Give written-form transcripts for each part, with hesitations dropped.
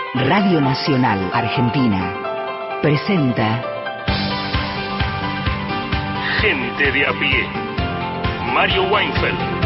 Radio Nacional Argentina presenta Gente de a pie. Mario Weinfeld.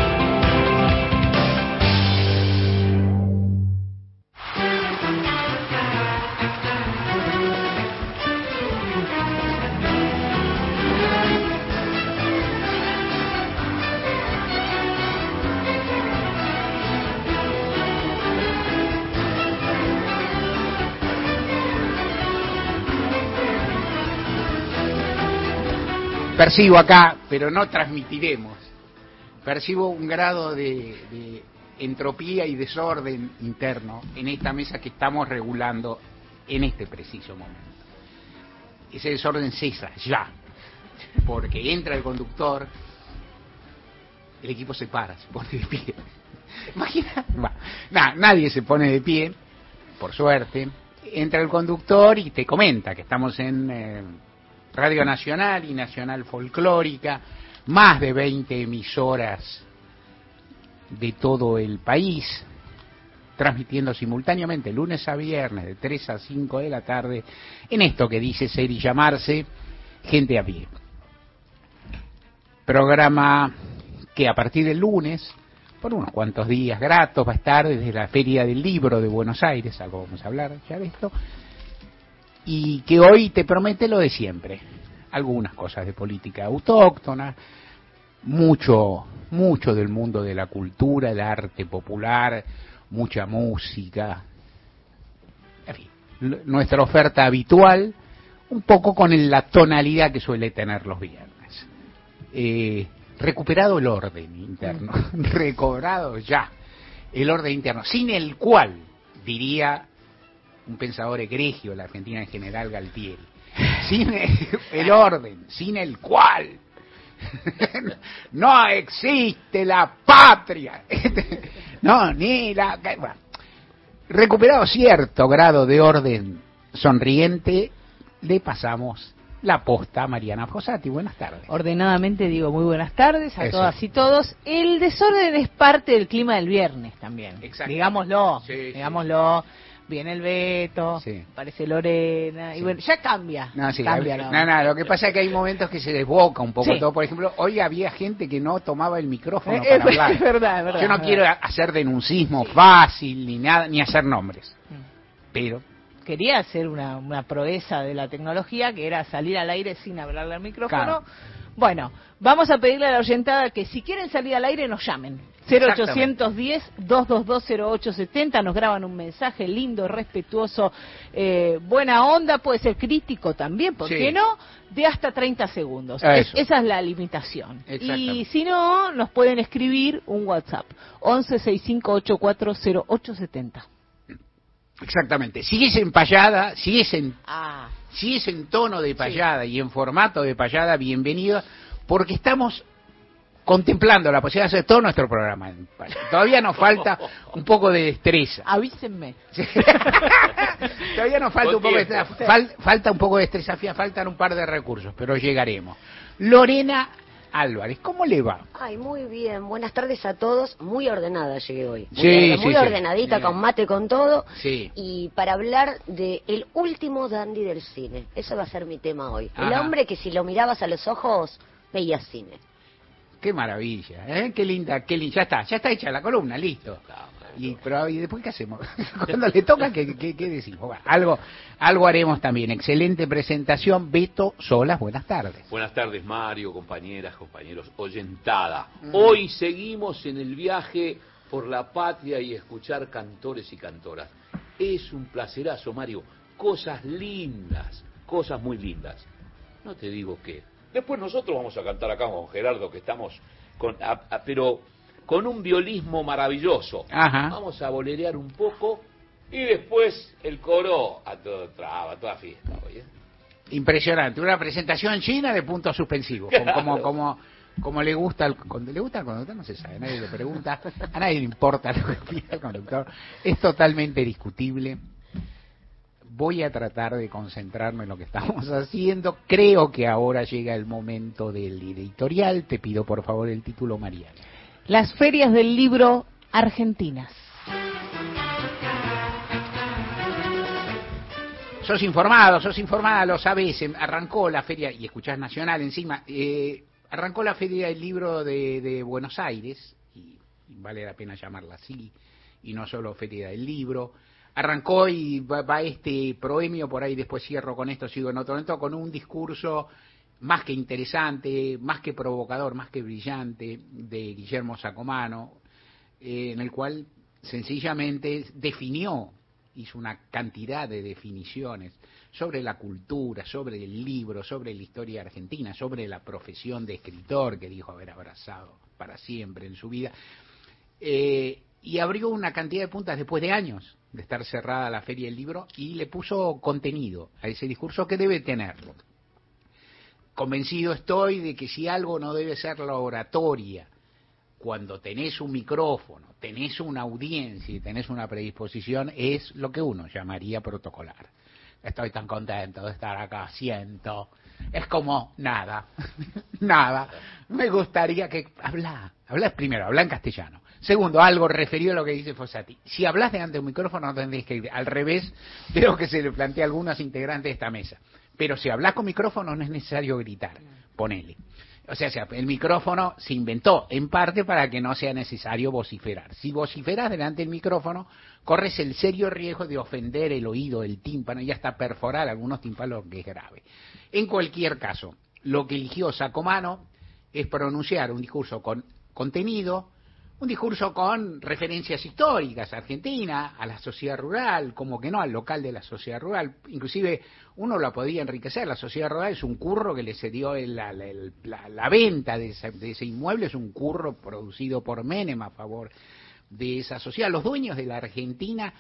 Percibo acá, pero no transmitiremos, percibo un grado de entropía y desorden interno en esta mesa que estamos regulando en este preciso momento. Ese desorden cesa ya, porque entra el conductor, el equipo se para, se pone de pie. Imagina, nadie se pone de pie, por suerte. Entra el conductor y te comenta que estamos en Radio Nacional y Nacional Folclórica, más de 20 emisoras de todo el país, transmitiendo simultáneamente lunes a viernes de 3 a 5 de la tarde en esto que dice ser y llamarse Gente a Pie. Programa que a partir del lunes, por unos cuantos días gratos, va a estar desde la Feria del Libro de Buenos Aires, algo vamos a hablar ya de esto, y que hoy te promete lo de siempre, algunas cosas de política autóctona, mucho del mundo de la cultura, el arte popular, mucha música, en fin, nuestra oferta habitual, un poco con la tonalidad que suele tener los viernes. Recuperado el orden interno, recobrado ya el orden interno, sin el cual, diría un pensador egregio, la Argentina en general, Galtieri, sin el orden, sin el cual no existe la patria, no, ni la... Bueno, recuperado cierto grado de orden sonriente, le pasamos la posta a Mariana Fossati. Buenas tardes. Ordenadamente digo muy buenas tardes a todas y todos. El desorden es parte del clima del viernes también. Digámoslo, digámoslo. Viene el Beto, sí. Aparece Lorena, y bueno, ya cambia. No, lo que pasa es que hay momentos que se desboca un poco todo. Por ejemplo, hoy había gente que no tomaba el micrófono para hablar. Es verdad. Yo no quiero hacer denuncismo fácil, ni nada, ni hacer nombres. Pero quería hacer una proeza de la tecnología, que era salir al aire sin hablarle al micrófono. Claro. Bueno, vamos a pedirle a la oyentada que si quieren salir al aire nos llamen. 0810-222-0870, nos graban un mensaje lindo, respetuoso, buena onda, puede ser crítico también, ¿por qué no? De hasta 30 segundos. Esa es la limitación. Y si no, nos pueden escribir un WhatsApp, 1165840870. Exactamente. Si es en payada, si es en tono de payada y en formato de payada, bienvenido, porque estamos contemplando la posibilidad de hacer todo nuestro programa en payada. Todavía nos falta un poco de destreza. Avísenme. Todavía nos falta un poco de destreza. Falta un poco de destreza, faltan un par de recursos, pero llegaremos. Lorena Álvarez, ¿cómo le va? Ay, muy bien, buenas tardes a todos. Muy ordenada llegué hoy. Muy ordenadita, con mate, con todo. Sí. Y para hablar de el último dandy del cine. Eso va a ser mi tema hoy. El hombre que si lo mirabas a los ojos, veías cine. Qué maravilla, ¿eh? Qué linda. Ya está hecha la columna, listo. ¿Y después qué hacemos? Cuando le toca, ¿qué decimos? Bueno, algo haremos también. Excelente presentación. Beto Solas, buenas tardes. Buenas tardes, Mario, compañeras, compañeros, oyentada. Hoy seguimos en el viaje por la patria y escuchar cantores y cantoras. Es un placerazo, Mario. Cosas lindas, cosas muy lindas. No te digo qué. Después nosotros vamos a cantar acá con Gerardo, que estamos pero con un violismo maravilloso. Ajá. Vamos a bolerear un poco y después el coro a toda fiesta. ¿Oye? Impresionante, una presentación china de puntos suspensivos, como le gusta cuando le gusta al conductor, no se sabe, nadie le pregunta, a nadie le importa lo que pida el conductor, es totalmente discutible. Voy a tratar de concentrarme en lo que estamos haciendo. Creo que ahora llega el momento del editorial. Te pido por favor el título, Mariana. Las ferias del libro argentinas. sos informada, lo sabés. Arrancó la feria, y escuchás Nacional encima, arrancó la feria del libro de Buenos Aires, y vale la pena llamarla así, y no solo feria del libro. Arrancó y va este proemio, por ahí después cierro con esto, sigo en otro momento, con un discurso más que interesante, más que provocador, más que brillante, de Guillermo Sacomano, en el cual sencillamente hizo una cantidad de definiciones sobre la cultura, sobre el libro, sobre la historia argentina, sobre la profesión de escritor que dijo haber abrazado para siempre en su vida, y abrió una cantidad de puntas después de años de estar cerrada la Feria del Libro, y le puso contenido a ese discurso que debe tenerlo. Convencido estoy de que si algo no debe ser la oratoria, cuando tenés un micrófono, tenés una audiencia y tenés una predisposición, es lo que uno llamaría protocolar. Estoy tan contento de estar acá, siento. Es como nada, nada. Me gustaría que... Habla primero, habla en castellano. Segundo, algo referido a lo que dice Fossati. Si hablas delante de un micrófono no tendréis que ir al revés de lo que se le plantea a algunos integrantes de esta mesa. Pero si hablas con micrófono no es necesario gritar, ponele. O sea, el micrófono se inventó en parte para que no sea necesario vociferar. Si vociferas delante del micrófono, corres el serio riesgo de ofender el oído, el tímpano, y hasta perforar algunos tímpanos, que es grave. En cualquier caso, lo que eligió Sacomano es pronunciar un discurso con contenido, un discurso con referencias históricas a Argentina, a la sociedad rural, como que no, al local de la sociedad rural. Inclusive uno la podía enriquecer. La sociedad rural es un curro que le cedió la venta de ese inmueble, es un curro producido por Menem a favor de esa sociedad. Los dueños de la Argentina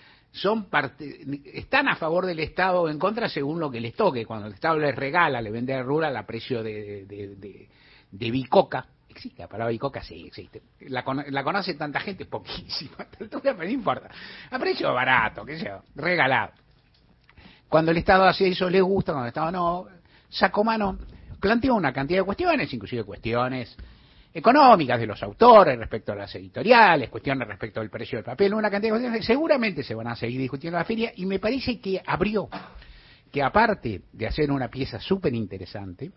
están a favor del Estado o en contra según lo que les toque. Cuando el Estado les regala, le vende a rural a precio de bicoca. ¿Existe la palabra bicoca? Sí, existe. La conoce tanta gente, poquísima, pero no importa. A precio barato, qué sé yo, regalado. Cuando el Estado hace eso le gusta, cuando el Estado no. Sacomano planteó una cantidad de cuestiones, inclusive cuestiones económicas de los autores respecto a las editoriales, cuestiones respecto al precio del papel, una cantidad de cuestiones que seguramente se van a seguir discutiendo en la feria, y me parece que que aparte de hacer una pieza súper interesante,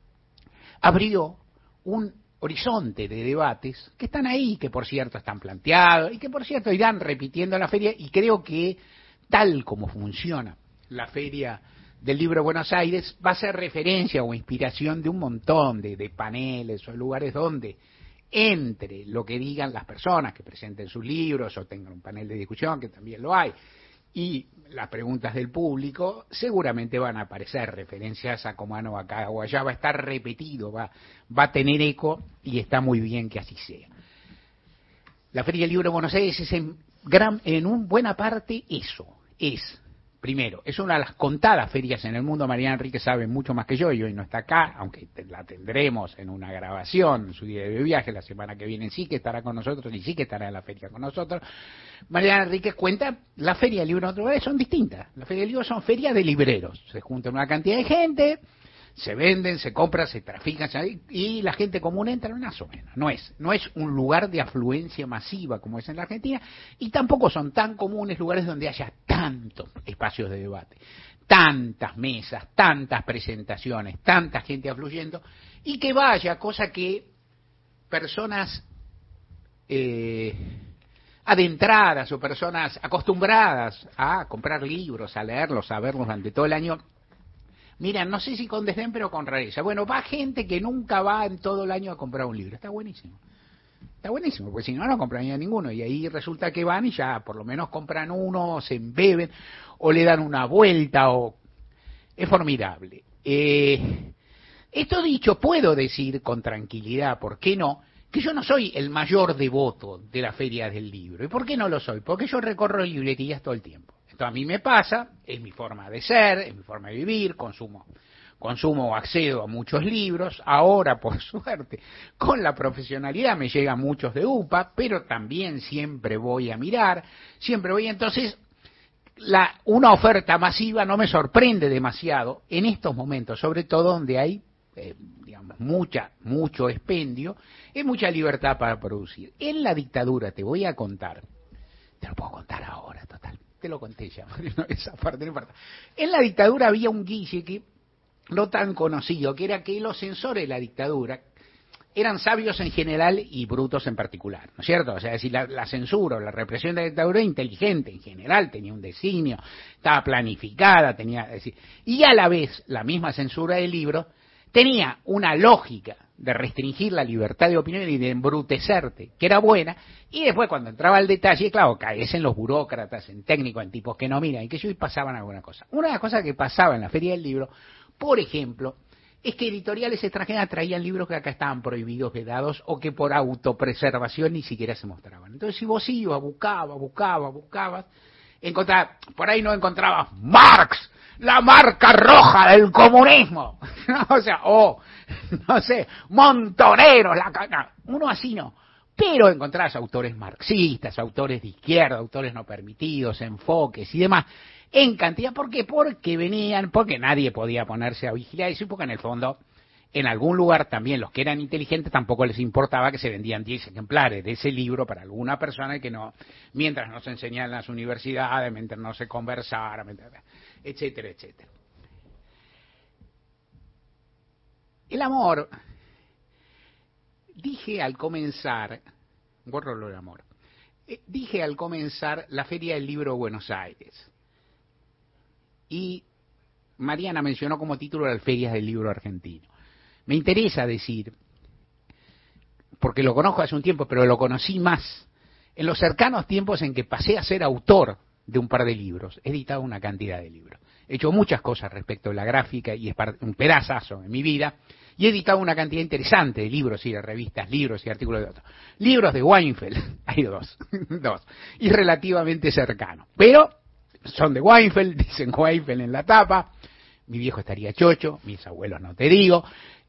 abrió un horizonte de debates que están ahí, que por cierto están planteados y que por cierto irán repitiendo la feria, y creo que tal como funciona la Feria del Libro de Buenos Aires va a ser referencia o inspiración de un montón de paneles o lugares donde entre lo que digan las personas que presenten sus libros o tengan un panel de discusión, que también lo hay, y las preguntas del público, seguramente van a aparecer referencias a Sacomano acá o allá, va a estar repetido, va a tener eco, y está muy bien que así sea. La Feria del Libro de Buenos Aires es en buena parte eso, primero, es una de las contadas ferias en el mundo. Mariana Enrique sabe mucho más que yo, y hoy no está acá, aunque la tendremos en una grabación en su día de viaje, la semana que viene sí que estará con nosotros y sí que estará en la feria con nosotros. Mariana Enrique cuenta, la Feria del Libro en otro lugar son distintas. La Feria del Libro son ferias de libreros, se juntan una cantidad de gente, se venden, se compran, se trafican, y la gente común entra más o menos. No es un lugar de afluencia masiva como es en la Argentina, y tampoco son tan comunes lugares donde haya tantos espacios de debate, tantas mesas, tantas presentaciones, tanta gente afluyendo, y que vaya, cosa que personas adentradas o personas acostumbradas a comprar libros, a leerlos, a verlos durante todo el año, mira, no sé si con desdén, pero con rareza. Bueno, va gente que nunca va en todo el año a comprar un libro. Está buenísimo, porque si no, no compraría ninguno. Y ahí resulta que van y ya por lo menos compran uno, se embeben, o le dan una vuelta, o... Es formidable. Esto dicho, puedo decir con tranquilidad, ¿por qué no?, que yo no soy el mayor devoto de la Feria del Libro. ¿Y por qué no lo soy? Porque yo recorro librerías todo el tiempo. Esto a mí me pasa, es mi forma de ser, es mi forma de vivir, consumo o accedo a muchos libros. Ahora, por suerte, con la profesionalidad me llegan muchos de UPA, pero también siempre voy a mirar, entonces una oferta masiva no me sorprende demasiado en estos momentos, sobre todo donde hay mucho expendio, y mucha libertad para producir. En la dictadura, te voy a contar, te lo puedo contar ahora, total, te lo conté ya, esa parte no importa. En la dictadura había un guille que no tan conocido, que era que los censores de la dictadura eran sabios en general y brutos en particular, ¿no es cierto? O sea, si la censura o la represión de la dictadura era inteligente en general, tenía un designio, estaba planificada, tenía, es decir, y a la vez la misma censura del libro tenía una lógica de restringir la libertad de opinión y de embrutecerte, que era buena, y después cuando entraba al detalle, claro, caes en los burócratas, en técnicos, en tipos que no miran, y que yo pasaban alguna cosa. Una de las cosas que pasaba en la Feria del Libro, por ejemplo, es que editoriales extranjeras traían libros que acá estaban prohibidos, vedados, o que por autopreservación ni siquiera se mostraban. Entonces, si vos ibas, buscabas, encontrabas, por ahí no encontrabas Marx, la marca roja del comunismo, o sea, no sé, Montoneros, uno así no, pero encontrás autores marxistas, autores de izquierda, autores no permitidos, enfoques y demás, en cantidad. ¿Por qué? Porque nadie podía ponerse a vigilar eso, y porque en el fondo, en algún lugar también los que eran inteligentes tampoco les importaba que se vendían 10 ejemplares de ese libro para alguna persona y que no, mientras no se enseñaba en las universidades, mientras no se conversara, etcétera, etcétera. El amor, dije al comenzar la Feria del Libro de Buenos Aires. Y Mariana mencionó como título las Ferias del Libro Argentino. Me interesa decir, porque lo conozco hace un tiempo, pero lo conocí más en los cercanos tiempos en que pasé a ser autor de un par de libros. He editado una cantidad de libros. He hecho muchas cosas respecto de la gráfica y es un pedazazo en mi vida. Y he editado una cantidad interesante de libros y de revistas, libros y artículos de otros. Libros de Weinfeld, hay dos, y relativamente cercanos. Pero son de Weinfeld, dicen Weinfeld en la tapa, mi viejo estaría chocho, mis abuelos no te digo,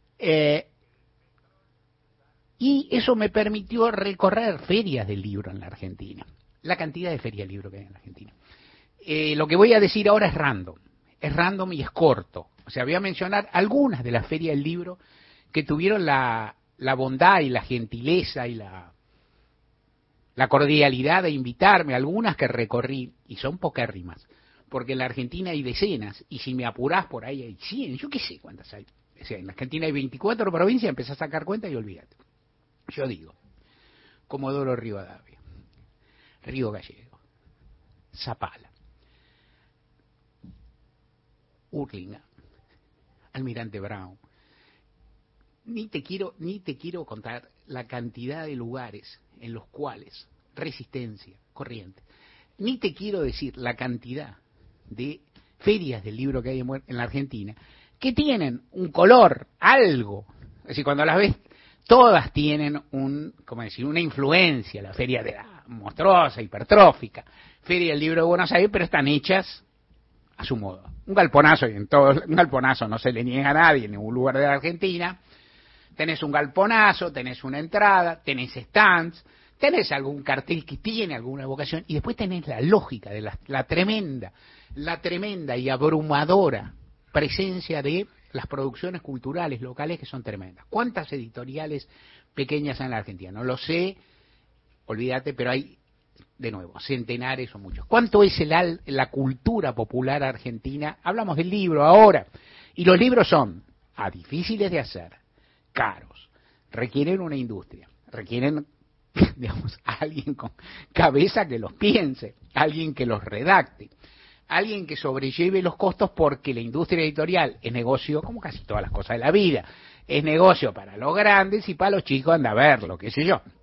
y eso me permitió recorrer ferias del libro en la Argentina, la cantidad de ferias del libro que hay en la Argentina. Lo que voy a decir ahora es random y es corto, o sea, voy a mencionar algunas de las ferias del libro que tuvieron la bondad y la gentileza y la cordialidad de invitarme, algunas que recorrí, y son pocérrimas, porque en la Argentina hay decenas, y si me apurás por ahí hay 100, yo qué sé cuántas hay. O sea, en la Argentina hay 24 provincias, empezás a sacar cuenta y olvídate. Yo digo, Comodoro Rivadavia, Río Gallego, Zapala, Urlinga, Almirante Brown. Ni te quiero contar la cantidad de lugares en los cuales Resistencia, Corrientes. Ni te quiero decir la cantidad de ferias del libro que hay en la Argentina que tienen un color, algo. Es decir, cuando las ves, todas tienen una influencia. La feria de la monstruosa, hipertrófica, feria del libro de Buenos Aires, pero están hechas a su modo. Un galponazo no se le niega a nadie en ningún lugar de la Argentina. Tenés un galponazo, tenés una entrada, tenés stands, tenés algún cartel que tiene alguna evocación, y después tenés la lógica de la tremenda y abrumadora presencia de las producciones culturales locales que son tremendas. ¿Cuántas editoriales pequeñas hay en la Argentina? No lo sé, olvídate, pero hay, de nuevo, centenares o muchos. ¿Cuánto es la cultura popular argentina? Hablamos del libro ahora, y los libros son difíciles de hacer, caros, requieren una industria, requieren, digamos, alguien con cabeza que los piense, alguien que los redacte, alguien que sobrelleve los costos, porque la industria editorial es negocio, como casi todas las cosas de la vida, es negocio para los grandes y para los chicos anda a verlo, qué sé yo.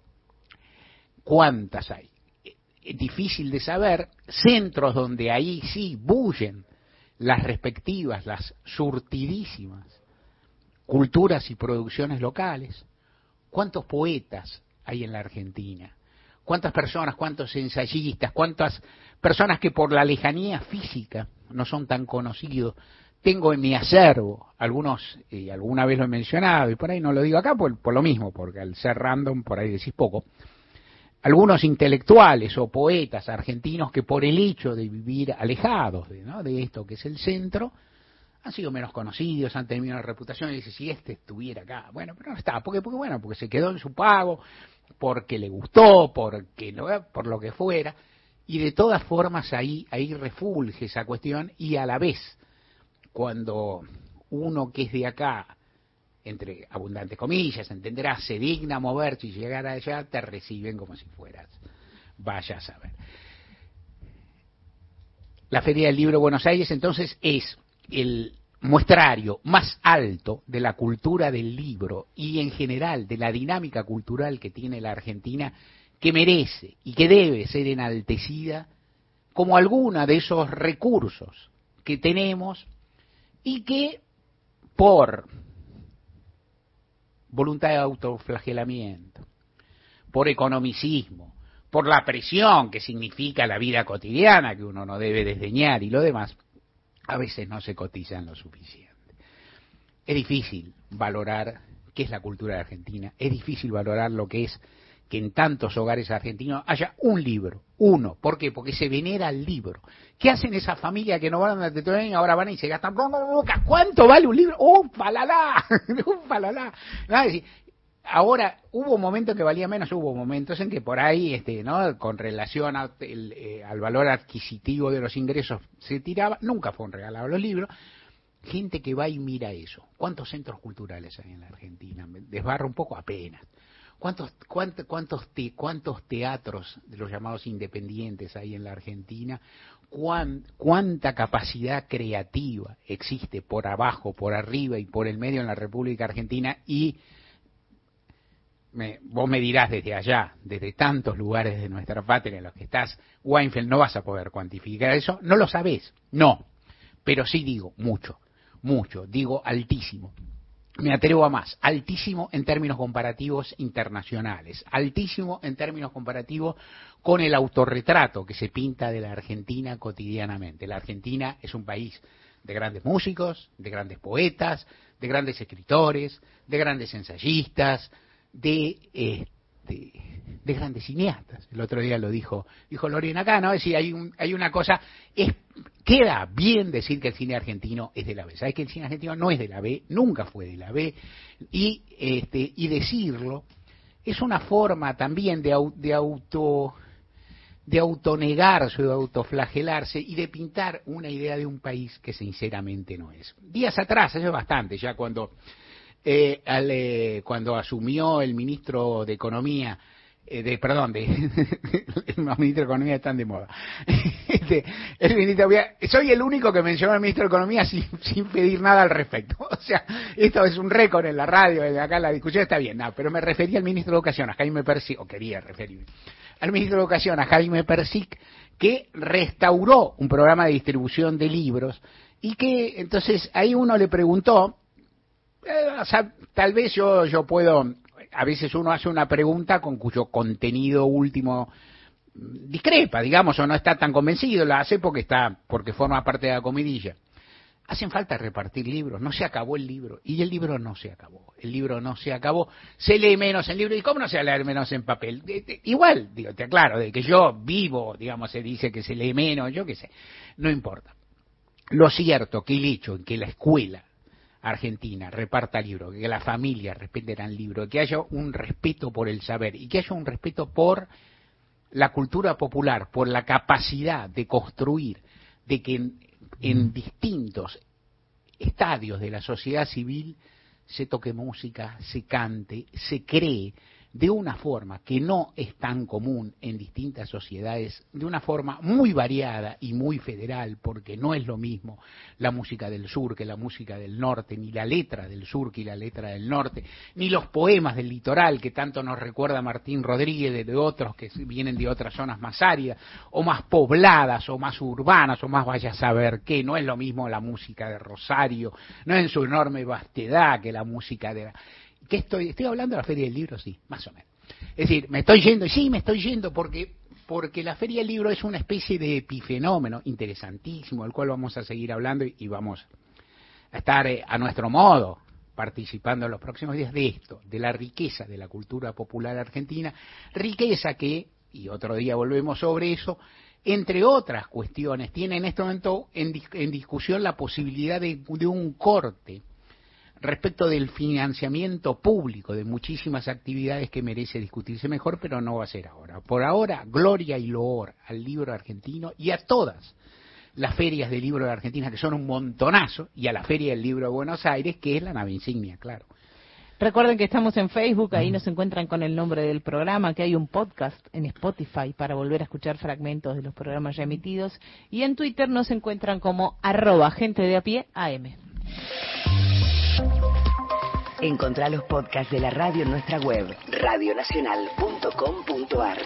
¿Cuántas hay? Es difícil de saber. Centros donde ahí sí bullen las respectivas, las surtidísimas culturas y producciones locales. ¿Cuántos poetas hay en la Argentina? ¿Cuántas personas, cuántos ensayistas, cuántas personas que por la lejanía física no son tan conocidos? Tengo en mi acervo algunos, alguna vez lo he mencionado, y por ahí no lo digo acá por lo mismo, porque al ser random por ahí decís poco, algunos intelectuales o poetas argentinos que por el hecho de vivir alejados de esto que es el centro, han sido menos conocidos, han tenido una reputación, y dice, si este estuviera acá, bueno, pero no está, porque se quedó en su pago, porque le gustó, porque no, por lo que fuera, Y de todas formas ahí refulge esa cuestión, y a la vez, cuando uno que es de acá, entre abundantes comillas, entenderás, se digna moverse y llegar allá, te reciben como si fueras, vaya a saber. La Feria del Libro de Buenos Aires entonces es el muestrario más alto de la cultura del libro y en general de la dinámica cultural que tiene la Argentina, que merece y que debe ser enaltecida como alguna de esos recursos que tenemos y que por voluntad de autoflagelamiento, por economicismo, por la presión que significa la vida cotidiana, que uno no debe desdeñar y lo demás, a veces no se cotizan lo suficiente. Es difícil valorar qué es la cultura de Argentina, es difícil valorar lo que es que en tantos hogares argentinos haya un libro, uno. ¿Por qué? Porque se venera el libro. ¿Qué hacen esas familias que no van a todo el año, ahora van y se gastan? ¿Cuánto vale un libro? ¡Un palalá! ¡Un palalá! Nada, es decir, ahora hubo momentos que valía menos, hubo momentos en que por ahí, ¿no? Con relación al valor adquisitivo de los ingresos se tiraba, nunca fueron regalados los libros. Gente que va y mira eso. ¿Cuántos centros culturales hay en la Argentina? Desbarra un poco apenas. ¿Cuántos teatros de los llamados independientes hay en la Argentina? ¿Cuánta capacidad creativa existe por abajo, por arriba y por el medio en la República Argentina? Y vos me dirás desde allá, desde tantos lugares de nuestra patria en los que estás, Weinfeld, no vas a poder cuantificar eso. No lo sabés, no. Pero sí digo mucho, digo altísimo. Me atrevo a más, altísimo en términos comparativos internacionales, altísimo en términos comparativos con el autorretrato que se pinta de la Argentina cotidianamente. La Argentina es un país de grandes músicos, de grandes poetas, de grandes escritores, de grandes ensayistas, de grandes cineastas. El otro día lo dijo Lorena acá, ¿no? Es decir, hay una cosa, queda bien decir que el cine argentino es de la B. ¿Sabes que el cine argentino no es de la B? Nunca fue de la B. Y decirlo es una forma también de autonegarse, de autoflagelarse y de pintar una idea de un país que sinceramente no es. Días atrás, hace bastante, ya cuando asumió el ministro de Economía, los ministros de Economía están de moda. El ministro, soy el único que mencionó al ministro de Economía sin pedir nada al respecto. O sea, esto es un récord en la radio, acá la discusión está bien, no, pero me refería al ministro de Educación, a Jaime Persic, o quería referirme al ministro de Educación, a Jaime Persic, que restauró un programa de distribución de libros y que entonces ahí uno le preguntó, o sea, tal vez yo puedo, a veces uno hace una pregunta con cuyo contenido último discrepa, digamos, o no está tan convencido, la hace porque forma parte de la comidilla. Hacen falta repartir libros, no se acabó el libro, y el libro no se acabó, se lee menos en libro, y ¿cómo no se va a leer menos en papel? Igual, te aclaro, de que yo vivo, digamos, se dice que se lee menos, yo qué sé, no importa. Lo cierto que el hecho en que la escuela argentina reparta libros, que las familias respeten al libro, que haya un respeto por el saber y que haya un respeto por la cultura popular, por la capacidad de construir, de que en distintos estadios de la sociedad civil se toque música, se cante, se cree de una forma que no es tan común en distintas sociedades, de una forma muy variada y muy federal, porque no es lo mismo la música del sur que la música del norte, ni la letra del sur que la letra del norte, ni los poemas del litoral que tanto nos recuerda Martín Rodríguez de otros que vienen de otras zonas más áridas, o más pobladas, o más urbanas, o más vaya a saber qué. No es lo mismo la música de Rosario, no es en su enorme vastedad que la música de... ¿Qué estoy hablando de la Feria del Libro? Sí, más o menos. Es decir, me estoy yendo porque la Feria del Libro es una especie de epifenómeno interesantísimo, del cual vamos a seguir hablando y vamos a estar a nuestro modo participando en los próximos días de esto, de la riqueza de la cultura popular argentina, riqueza que, y otro día volvemos sobre eso, entre otras cuestiones, tiene en este momento en discusión la posibilidad de un corte respecto del financiamiento público de muchísimas actividades que merece discutirse mejor, pero no va a ser ahora. Por ahora, gloria y loor al libro argentino y a todas las ferias de libro de Argentina, que son un montonazo, y a la Feria del Libro de Buenos Aires, que es la nave insignia, claro. Recuerden que estamos en Facebook, ahí nos encuentran con el nombre del programa, que hay un podcast en Spotify para volver a escuchar fragmentos de los programas ya emitidos, y en Twitter nos encuentran como @gentedeapié_am. Encontrá los podcasts de la radio en nuestra web, radionacional.com.ar.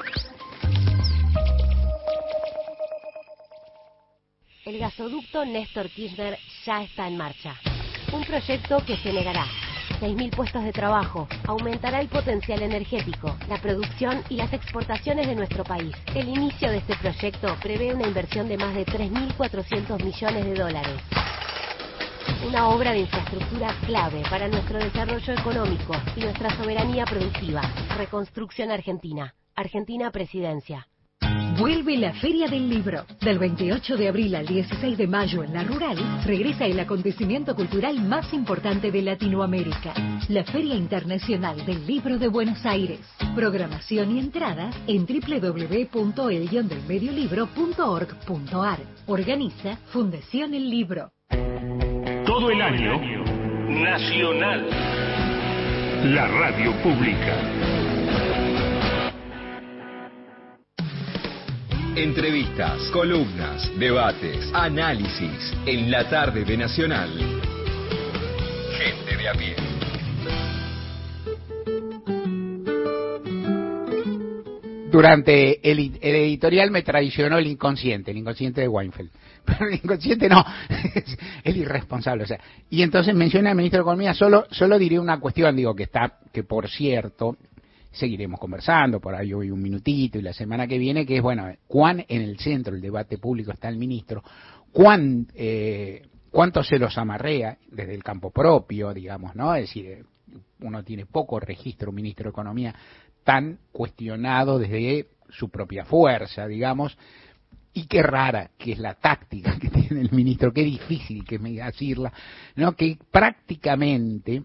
El gasoducto Néstor Kirchner ya está en marcha. Un proyecto que generará 6.000 puestos de trabajo, aumentará el potencial energético, la producción y las exportaciones de nuestro país. El inicio de este proyecto prevé una inversión de más de 3.400 millones de dólares. Una obra de infraestructura clave para nuestro desarrollo económico y nuestra soberanía productiva. Reconstrucción Argentina. Argentina Presidencia. Vuelve la Feria del Libro. Del 28 de abril al 16 de mayo en La Rural, regresa el acontecimiento cultural más importante de Latinoamérica. La Feria Internacional del Libro de Buenos Aires. Programación y entradas en www.elguiondelmediolibro.org.ar. Organiza Fundación El Libro. Todo el año, Nacional, la radio pública. Entrevistas, columnas, debates, análisis en la tarde de Nacional. Gente de a pie. Durante el editorial me traicionó el inconsciente de Weinfeld. Pero el inconsciente no, es el irresponsable. O sea, y entonces menciona al ministro de Economía, solo diré una cuestión, que por cierto, seguiremos conversando, por ahí hoy un minutito y la semana que viene, que es, bueno, cuán en el centro del debate público está el ministro, cuánto se los amarrea desde el campo propio, digamos, ¿no? Es decir, uno tiene poco registro, un ministro de Economía tan cuestionado desde su propia fuerza, digamos, y qué rara que es la táctica que tiene el ministro, qué difícil que es decirla, ¿no? Que prácticamente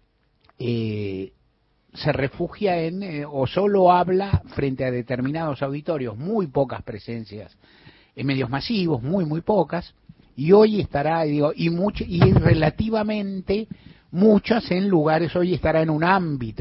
se refugia o solo habla frente a determinados auditorios, muy pocas presencias en medios masivos, muy pocas, y hoy estará, y relativamente muchas en lugares, hoy estará en un ámbito,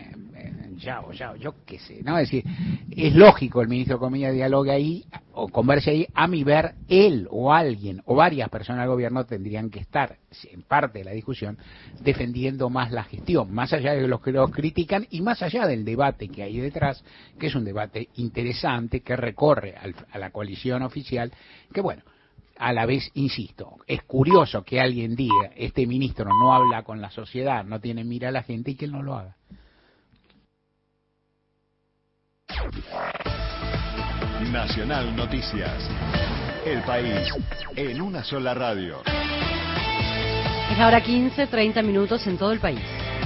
yo qué sé, ¿no? Es decir, es lógico el ministro de Economía dialogue ahí, o converse ahí, a mi ver, él o alguien, o varias personas del gobierno tendrían que estar, en parte de la discusión, defendiendo más la gestión, más allá de los que lo critican, y más allá del debate que hay detrás, que es un debate interesante, que recorre a la coalición oficial, que bueno, a la vez, insisto, es curioso que alguien diga, este ministro no habla con la sociedad, no tiene mira a la gente, y que él no lo haga. Nacional Noticias. El país en una sola radio. Es ahora 15:30 minutos en todo el país.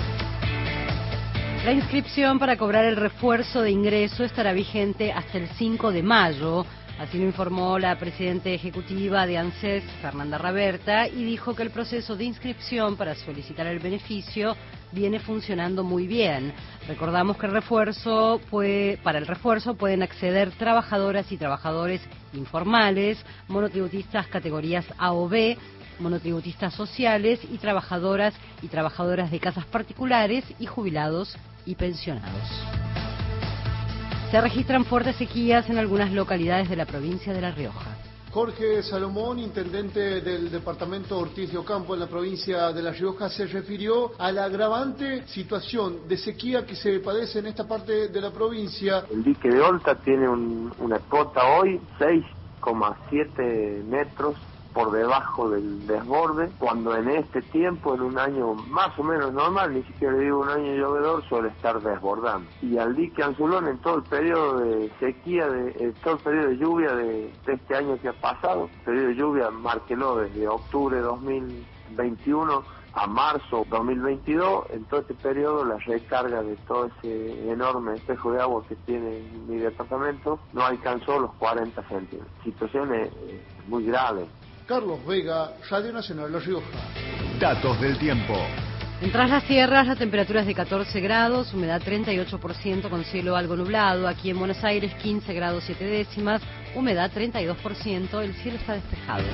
La inscripción para cobrar el refuerzo de ingreso estará vigente hasta el 5 de mayo. Así lo informó la presidenta ejecutiva de ANSES, Fernanda Raberta, y dijo que el proceso de inscripción para solicitar el beneficio viene funcionando muy bien. Recordamos que para el refuerzo pueden acceder trabajadoras y trabajadores informales, monotributistas categorías A o B, monotributistas sociales y trabajadoras de casas particulares y jubilados y pensionados. Se registran fuertes sequías en algunas localidades de la provincia de La Rioja. Jorge Salomón, intendente del departamento Ortiz de Ocampo en la provincia de La Rioja, se refirió a la agravante situación de sequía que se padece en esta parte de la provincia. El dique de Olta tiene una cota hoy 6,7 metros por debajo del desborde, cuando en este tiempo, en un año más o menos normal, ni siquiera digo un año llovedor, suele estar desbordando. Y al dique Anzulón, en todo el periodo de sequía, todo el periodo de lluvia de este año que ha pasado, el periodo de lluvia márquelo desde octubre de 2021 a marzo 2022, en todo este periodo la recarga de todo ese enorme espejo de agua que tiene mi departamento no alcanzó los 40 centímetros. Situación muy grave. Carlos Vega, Radio Nacional La Rioja. Datos del tiempo. En Tras las Sierras la temperatura es de 14 grados, humedad 38% con cielo algo nublado. Aquí en Buenos Aires 15 grados 7 décimas, humedad 32%, el cielo está despejado.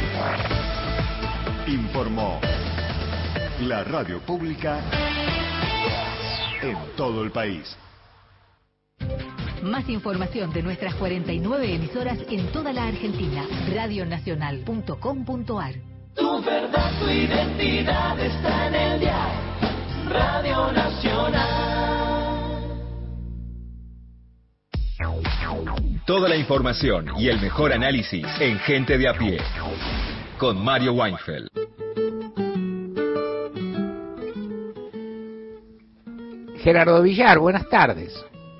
Informó la radio pública en todo el país. Más información de nuestras 49 emisoras en toda la Argentina. Radionacional.com.ar. Tu verdad, tu identidad está en el dial. Radio Nacional. Toda la información y el mejor análisis en Gente de a Pie. Con Mario Weinfeld. Gerardo Villar, buenas tardes.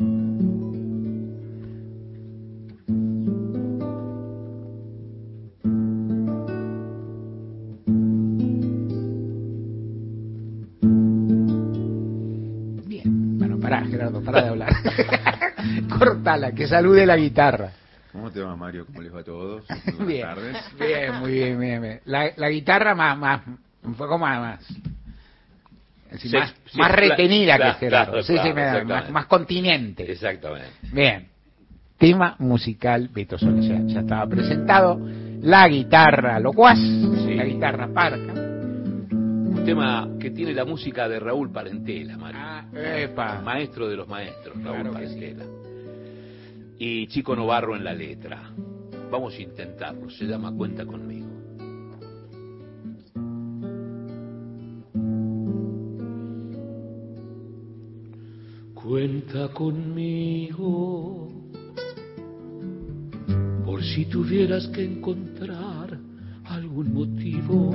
Gerardo, para de hablar. Cortala, que salude la guitarra. ¿Cómo te va, Mario? ¿Cómo les va a todos? Buenas bien, tardes. Bien, muy bien, bien. La guitarra un poco más retenida que Gerardo. Claro, más continente. Exactamente. Bien. Tema musical, Beto Soles, ya estaba presentado. La guitarra locuaz, la guitarra parca. Un tema que tiene la música de Raúl Parentela, Mario. Maestro de los maestros, Raúl Parentela. Sí. Y Chico Novarro en la letra. Vamos a intentarlo, se llama Cuenta conmigo. Cuenta conmigo, por si tuvieras que encontrar algún motivo.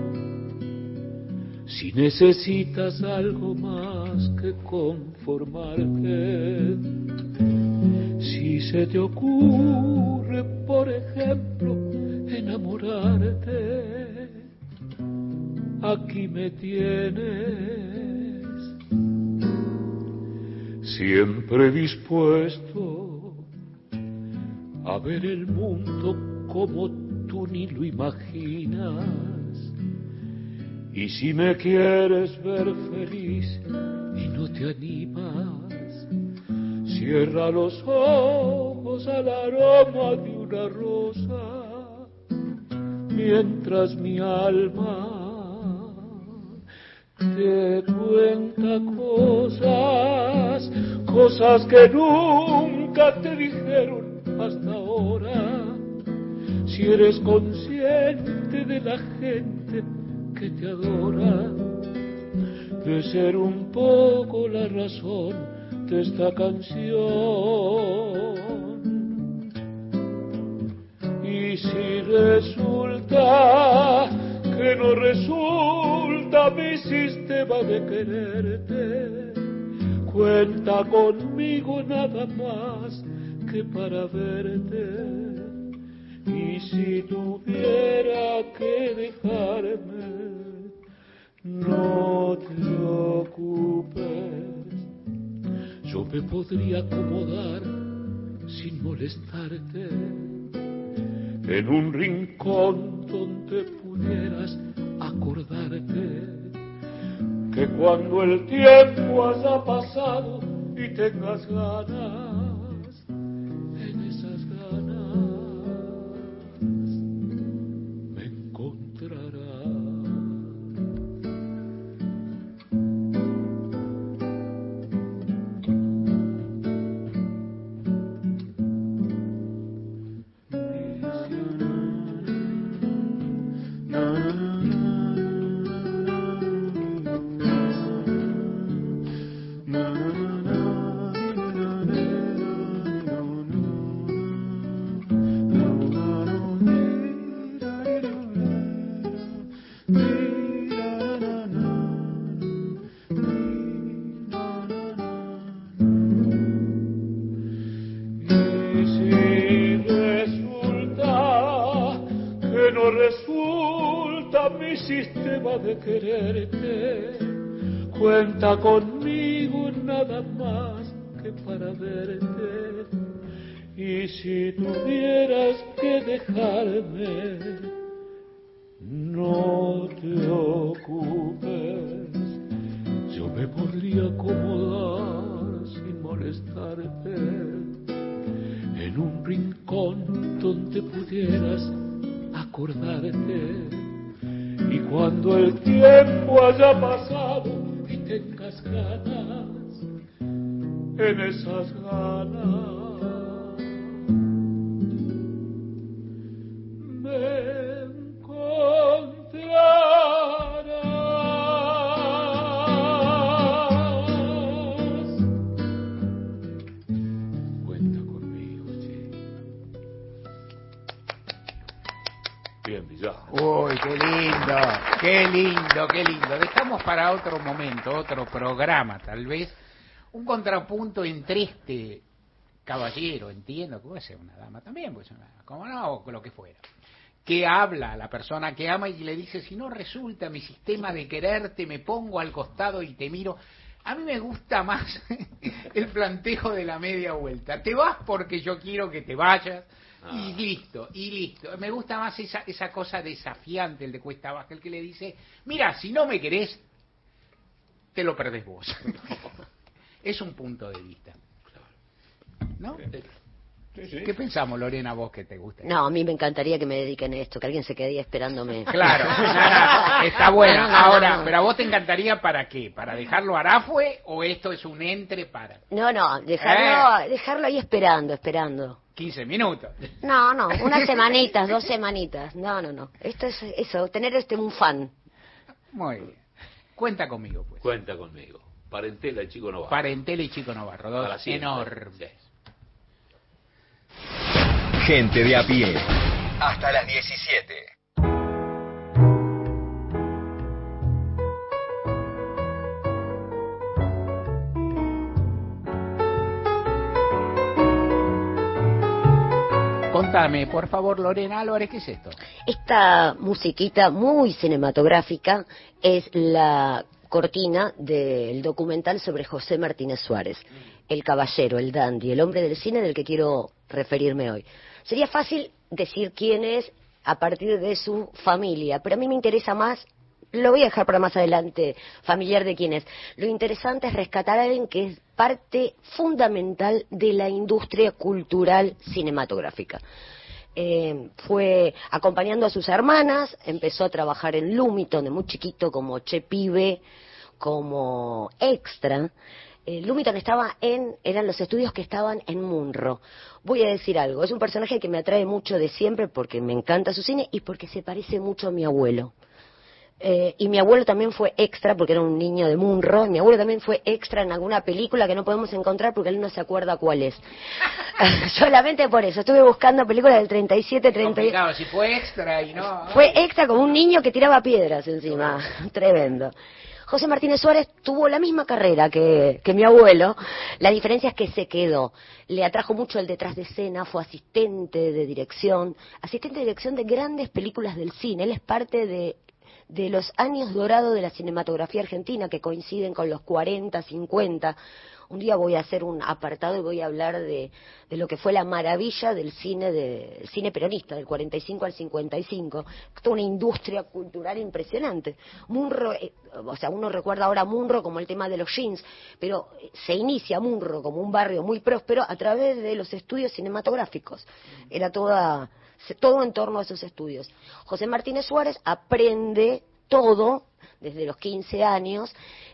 Si necesitas algo más que conformarte, si se te ocurre, por ejemplo, enamorarte, aquí me tienes, siempre dispuesto a ver el mundo como tú ni lo imaginas. Y si me quieres ver feliz y no te animas, cierra los ojos al aroma de una rosa, mientras mi alma te cuenta cosas que nunca te dijeron hasta ahora. Si eres consciente de la gente que te adora, de ser un poco la razón de esta canción. Y si resulta que no resulta mi sistema de quererte, cuenta conmigo nada más que para verte. Y si tuviera que dejarme, no te ocupes, yo me podría acomodar sin molestarte en un rincón donde pudieras acordarte que cuando el tiempo haya pasado y tengas ganas, en esas ganas me encontrarás. De quererte, cuenta conmigo nada más que para verte. Y si tuvieras que dejarme, no te ocupes, Y cuando el tiempo haya pasado y tengas ganas, en esas ganas me encontrarás. Cuenta conmigo, che. Bien, Villar. Uy, qué lindo, qué lindo, qué lindo. Dejamos para otro momento, otro programa, tal vez, un contrapunto entre este caballero, entiendo que puede ser una dama también, pues una, como no, o lo que fuera, que habla a la persona que ama y le dice, si no resulta mi sistema de quererte, me pongo al costado y te miro. A mí me gusta más el planteo de la media vuelta. Te vas porque yo quiero que te vayas. Y listo, y listo. Me gusta más esa cosa desafiante, el de cuesta baja, el que le dice, mira, si no me querés, te lo perdés vos. Es un punto de vista. ¿No? ¿Qué pensamos, Lorena, vos que te gusta? No, a mí me encantaría que me dediquen a esto, que alguien se quede ahí esperándome. Claro, está buena. Ahora, ¿pero a vos te encantaría para qué? ¿Para dejarlo arafue o esto es un entre para? No, dejarlo ahí esperando. 15 minutos. No, unas semanitas, 2 semanitas. No. Esto es eso, tener un fan. Muy bien. Cuenta conmigo, pues. Cuenta conmigo. Parentela y Chico Novarro. Parentela y Chico Novarro, dos enormes. Sí. Gente de a pie. Hasta las 17. Contame, por favor, Lorena Álvarez, ¿qué es esto? Esta musiquita muy cinematográfica es la cortina del documental sobre José Martínez Suárez, el caballero, el dandy, el hombre del cine del que quiero referirme hoy. Sería fácil decir quién es a partir de su familia, pero a mí me interesa más, lo voy a dejar para más adelante, familiar de quién es. Lo interesante es rescatar a alguien que es parte fundamental de la industria cultural cinematográfica. Fue acompañando a sus hermanas, empezó a trabajar en Lumiton de muy chiquito como Che Pibe, como extra. Lumiton eran los estudios que estaban en Munro. Voy a decir algo, es un personaje que me atrae mucho de siempre porque me encanta su cine y porque se parece mucho a mi abuelo. Y mi abuelo también fue extra porque era un niño de Munro. Mi abuelo también fue extra en alguna película que no podemos encontrar porque él no se acuerda cuál es. Solamente por eso. Estuve buscando películas del 37, 38. Si fue extra y no. Fue extra como un niño que tiraba piedras encima. Tremendo. José Martínez Suárez tuvo la misma carrera que mi abuelo. La diferencia es que se quedó. Le atrajo mucho el detrás de escena, fue asistente de dirección de grandes películas del cine. Él es parte de los años dorados de la cinematografía argentina que coinciden con los 40, 50. Un día voy a hacer un apartado y voy a hablar de lo que fue la maravilla del cine peronista, del 45 al 55. Toda una industria cultural impresionante. Munro, uno recuerda ahora a Munro como el tema de los jeans, pero se inicia Munro como un barrio muy próspero a través de los estudios cinematográficos. Era todo en torno a esos estudios. José Martínez Suárez aprende todo desde los 15 años,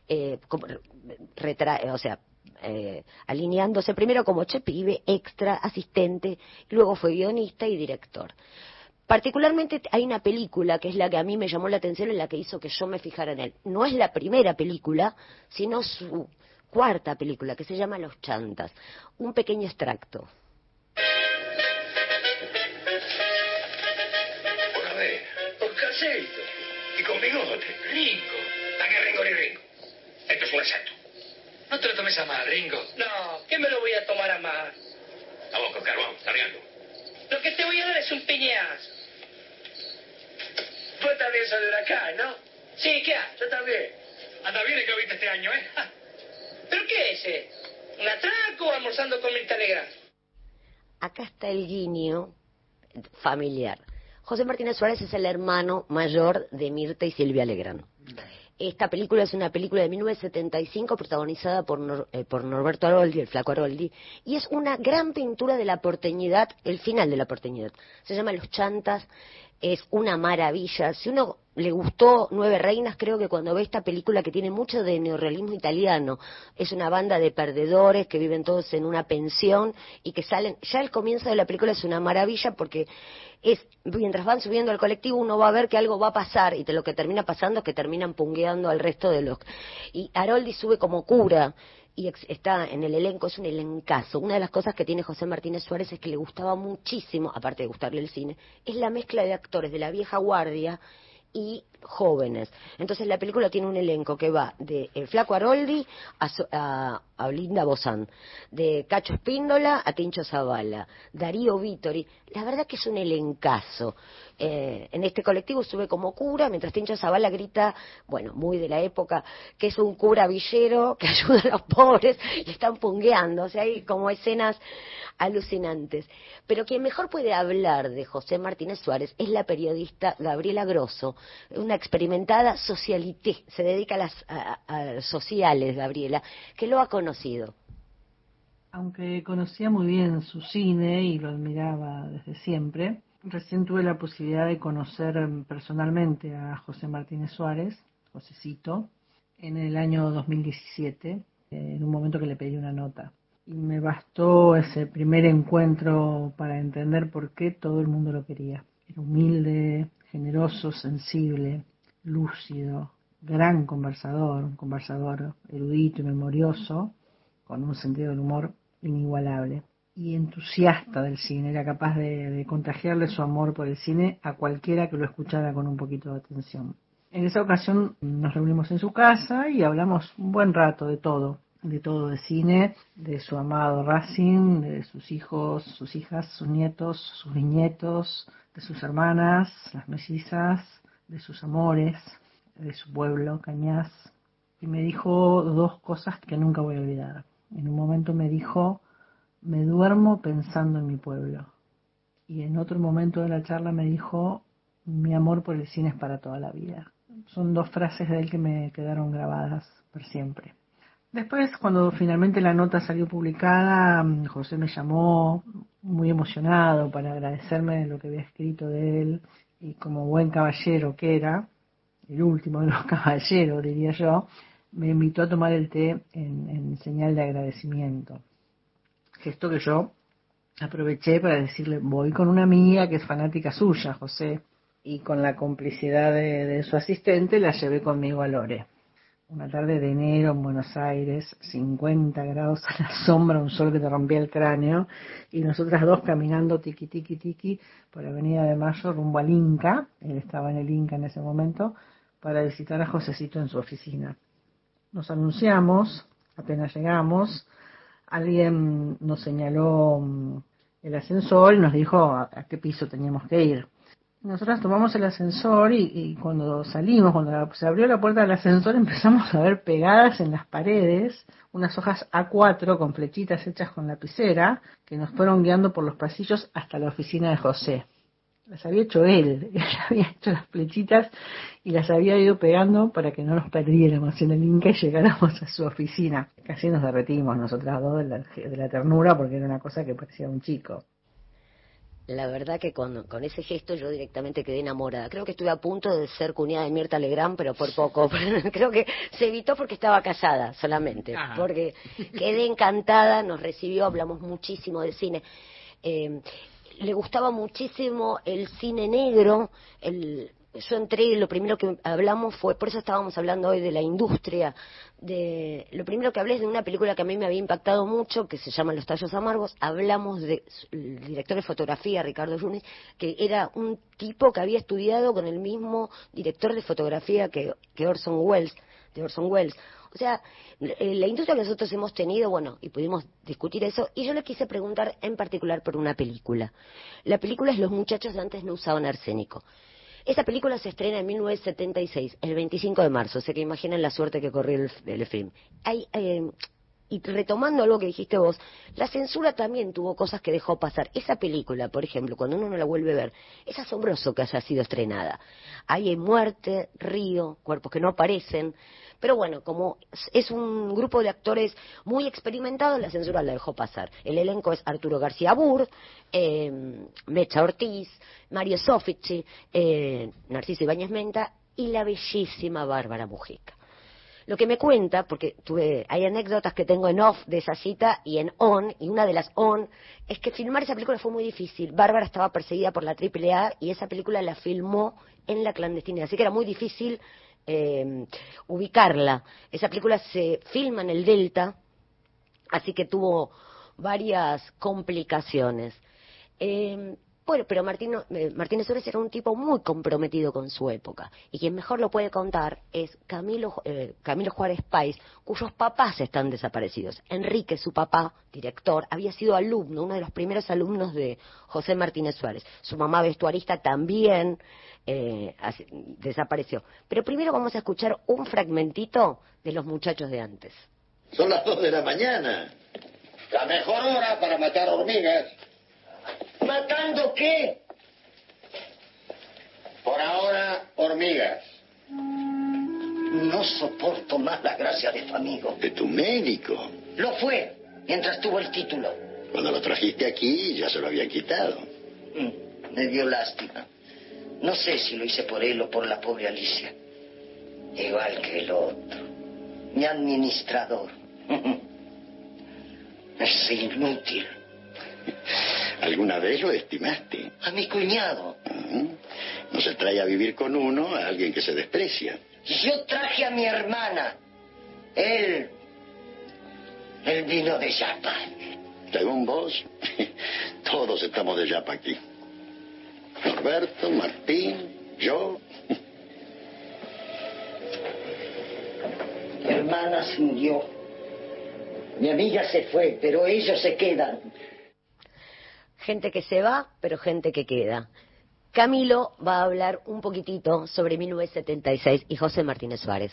alineándose primero como Che Pibe, extra, asistente, y luego fue guionista y director. Particularmente hay una película que es la que a mí me llamó la atención, en la que hizo que yo me fijara en él. No es la primera película, sino su cuarta película, que se llama Los Chantas. Un pequeño extracto. Casito. Y con bigote. Ringo. ¿A qué Ringo ni Ringo? Esto es un asalto. No te lo tomes a mal, Ringo. No, ¿qué me lo voy a tomar a mal? Vamos, Oscar, vamos, largando. Lo que te voy a dar es un piñazo. Vos también sos de Huracán, ¿no? Sí, ¿qué haces? Yo también. Anda bien el que lo viste este año, ¿eh? ¿Pero qué es ese? ¿Un atraco o almorzando con Mirta Legrand? Acá está el guiño familiar. José Martínez Suárez es el hermano mayor de Mirta y Silvia Legrand. Esta película es una película de 1975 protagonizada por Norberto Aroldi, el flaco Aroldi, y es una gran pintura de la porteñidad, el final de la porteñidad. Se llama Los Chantas, es una maravilla. Si uno le gustó Nueve Reinas, creo que cuando ve esta película que tiene mucho de neorrealismo italiano, es una banda de perdedores que viven todos en una pensión y que salen, ya el comienzo de la película es una maravilla porque mientras van subiendo al colectivo uno va a ver que algo va a pasar y lo que termina pasando es que terminan pungueando al resto de los... Y Aroldi sube como cura y está en el elenco, es un elencazo. Una de las cosas que tiene José Martínez Suárez es que le gustaba muchísimo, aparte de gustarle el cine, es la mezcla de actores de la vieja guardia y jóvenes. Entonces la película tiene un elenco que va de el Flaco Aroldi a Linda Bozán, de Cacho Espíndola a Tincho Zavala, Darío Vittori. La verdad que es un elencazo. En este colectivo sube como cura, mientras Tincho Zavala grita, bueno, muy de la época, que es un cura villero que ayuda a los pobres y están pungueando. O sea, hay como escenas alucinantes. Pero quien mejor puede hablar de José Martínez Suárez es la periodista Gabriela Grosso, una experimentada socialité, se dedica a sociales, Gabriela, que lo ha conocido. Aunque conocía muy bien su cine y lo admiraba desde siempre, recién tuve la posibilidad de conocer personalmente a José Martínez Suárez, Josecito, en el año 2017, en un momento que le pedí una nota. Y me bastó ese primer encuentro para entender por qué todo el mundo lo quería. Era humilde, generoso, sensible, lúcido, gran conversador, un conversador erudito y memorioso, con un sentido del humor inigualable. Y entusiasta del cine, era capaz de contagiarle su amor por el cine a cualquiera que lo escuchara con un poquito de atención. En esa ocasión nos reunimos en su casa y hablamos un buen rato de todo de cine, de su amado Racing, de sus hijos, sus hijas, sus nietos, sus bisnietos, de sus hermanas, las mellizas, de sus amores, de su pueblo, Cañas. Y me dijo dos cosas que nunca voy a olvidar. En un momento me dijo, me duermo pensando en mi pueblo. Y en otro momento de la charla me dijo, mi amor por el cine es para toda la vida. Son dos frases de él que me quedaron grabadas por siempre. Después, cuando finalmente la nota salió publicada, José me llamó muy emocionado para agradecerme lo que había escrito de él, y como buen caballero que era, el último de los caballeros diría yo, me invitó a tomar el té en señal de agradecimiento. Gesto que yo aproveché para decirle, voy con una amiga que es fanática suya, José, y con la complicidad de su asistente la llevé conmigo a Lore. Una tarde de enero en Buenos Aires, 50 grados a la sombra, un sol que te rompía el cráneo, y nosotras dos caminando tiqui tiqui tiqui por Avenida de Mayo rumbo al Inca, él estaba en el Inca en ese momento, para visitar a Josecito en su oficina. Nos anunciamos, apenas llegamos, alguien nos señaló el ascensor y nos dijo a qué piso teníamos que ir. Nosotros tomamos el ascensor y cuando salimos, cuando se abrió la puerta del ascensor, empezamos a ver pegadas en las paredes unas hojas A4 con flechitas hechas con lapicera que nos fueron guiando por los pasillos hasta la oficina de José. Las había hecho él había hecho las flechitas y las había ido pegando para que no nos perdiéramos en el Inca y llegáramos a su oficina. Casi nos derretimos nosotras dos de la ternura porque era una cosa que parecía un chico. La verdad que con ese gesto yo directamente quedé enamorada. Creo que estuve a punto de ser cuñada de Mirta Legrand, pero por poco. Creo que se evitó porque estaba casada solamente. Ajá. Porque quedé encantada, nos recibió, hablamos muchísimo de cine. Le gustaba muchísimo el cine negro, yo entré y lo primero que hablamos fue, por eso estábamos hablando hoy de la industria, lo primero que hablé es de una película que a mí me había impactado mucho, que se llama Los tallos amargos. Hablamos del director de fotografía, Ricardo Yunes, que era un tipo que había estudiado con el mismo director de fotografía que Orson Welles, de Orson Welles. O sea, la industria que nosotros hemos tenido, bueno, y pudimos discutir eso, y yo le quise preguntar en particular por una película. La película es Los muchachos de antes no usaban arsénico. Esa película se estrena en 1976, el 25 de marzo, o sea que imaginen la suerte que corrió el film. Y retomando algo que dijiste vos, la censura también tuvo cosas que dejó pasar. Esa película, por ejemplo, cuando uno no la vuelve a ver, es asombroso que haya sido estrenada. Ahí hay muerte, río, cuerpos que no aparecen, Pero bueno, como es un grupo de actores muy experimentados, la censura la dejó pasar. El elenco es Arturo García Bur, Mecha Ortiz, Mario Sofici, Narciso Ibáñez Menta y la bellísima Bárbara Mujica. Lo que me cuenta, porque hay anécdotas que tengo en off de esa cita y en on, y una de las on es que filmar esa película fue muy difícil. Bárbara estaba perseguida por la AAA y esa película la filmó en la clandestinidad, así que era muy difícil ubicarla. Esa película se filma en el Delta, así que tuvo varias complicaciones. Bueno, pero Martínez Suárez era un tipo muy comprometido con su época, y quien mejor lo puede contar es Camilo Juárez Páez, cuyos papás están desaparecidos. Enrique, su papá, director, había sido alumno, uno de los primeros alumnos de José Martínez Suárez. Su mamá, vestuarista, también desapareció. Pero primero vamos a escuchar un fragmentito de Los muchachos de antes. Son las 2 de la mañana. La mejor hora para matar hormigas. ¿Matando qué? Por ahora, hormigas. No soporto más la gracia de tu amigo. ¿De tu médico? Lo fue, mientras tuvo el título. Cuando lo trajiste aquí, ya se lo habían quitado. Me dio lástima. No sé si lo hice por él o por la pobre Alicia. Igual que el otro. Mi administrador. Es inútil. ¿Alguna vez lo estimaste? A mi cuñado. No se trae a vivir con uno a alguien que se desprecia. Yo traje a mi hermana. Él vino de Yapa. Según vos, todos estamos de Yapa aquí. Norberto, Martín, yo. Mi hermana se murió. Mi amiga se fue, pero ellos se quedan. Gente que se va, pero gente que queda. Camilo va a hablar un poquitito sobre 1976 y José Martínez Suárez.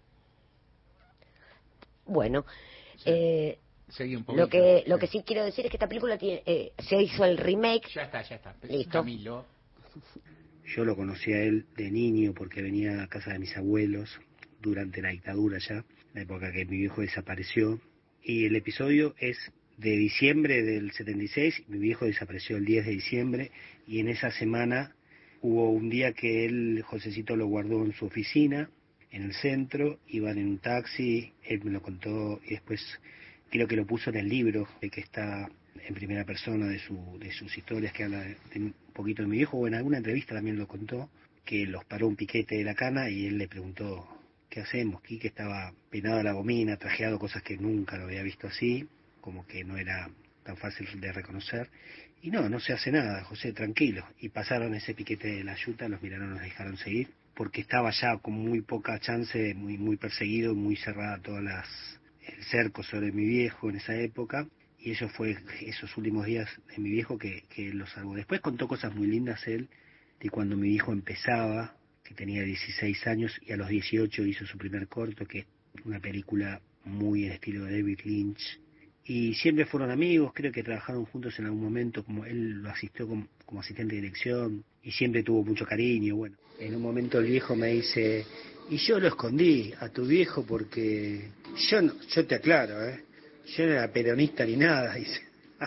Bueno, seguí un lo que sí quiero decir es que esta película se hizo el remake. Ya está. Listo. Camilo. Yo lo conocí a él de niño porque venía a casa de mis abuelos durante la dictadura ya, la época que mi viejo desapareció. Y el episodio es de diciembre del 76, mi viejo desapareció el 10 de diciembre, y en esa semana hubo un día que él, Josecito, lo guardó en su oficina, en el centro, iban en un taxi, él me lo contó, y después creo que lo puso en el libro, que está en primera persona de sus historias, que habla de un poquito de mi viejo, o en alguna entrevista también lo contó, que los paró un piquete de la cana, y él le preguntó, ¿qué hacemos? Quique estaba peinado a la gomina, trajeado, cosas que nunca lo había visto así, como que no era tan fácil de reconocer, y no se hace nada, José, tranquilo. Y pasaron ese piquete de la yuta, los miraron, nos dejaron seguir, porque estaba ya con muy poca chance, muy perseguido, muy cerrada el cerco sobre mi viejo en esa época, y eso fue esos últimos días de mi viejo que lo salvó. Después contó cosas muy lindas él, de cuando mi viejo empezaba, que tenía 16 años, y a los 18 hizo su primer corto, que es una película muy en estilo de David Lynch, y siempre fueron amigos, creo que trabajaron juntos en algún momento, como él lo asistió como asistente de dirección, y siempre tuvo mucho cariño. Bueno, en un momento el viejo me dice, y yo lo escondí a tu viejo porque yo te aclaro, yo no era peronista ni nada, dice.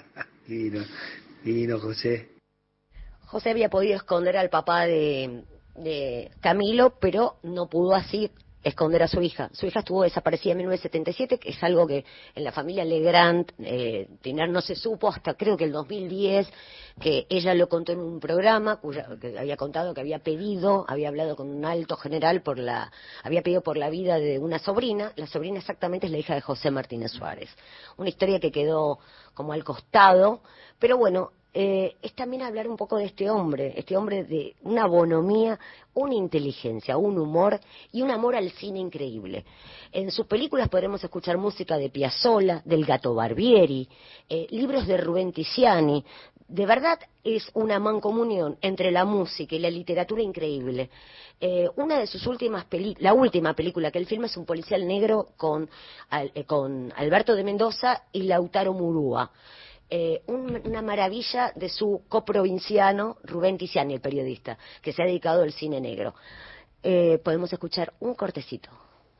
Divino José. José había podido esconder al papá de Camilo, pero no pudo así esconder a su hija. Su hija estuvo desaparecida en 1977, que es algo que en la familia Legrand Tinar no se supo hasta creo que el 2010, que ella lo contó en un programa que había contado que había hablado con un alto general había pedido por la vida de una sobrina. La sobrina exactamente es la hija de José Martínez Suárez. Una historia que quedó como al costado, pero bueno, es también hablar un poco de este hombre de una bonomía, una inteligencia, un humor y un amor al cine increíble. En sus películas podremos escuchar música de Piazzolla, del Gato Barbieri, libros de Rubén Tiziani. De verdad es una mancomunión entre la música y la literatura increíble. Una de sus la última película que él filma es Un policial negro con Alberto de Mendoza y Lautaro Murúa. Una maravilla de su coprovinciano Rubén Tiziani, el periodista, que se ha dedicado al cine negro. Podemos escuchar un cortecito.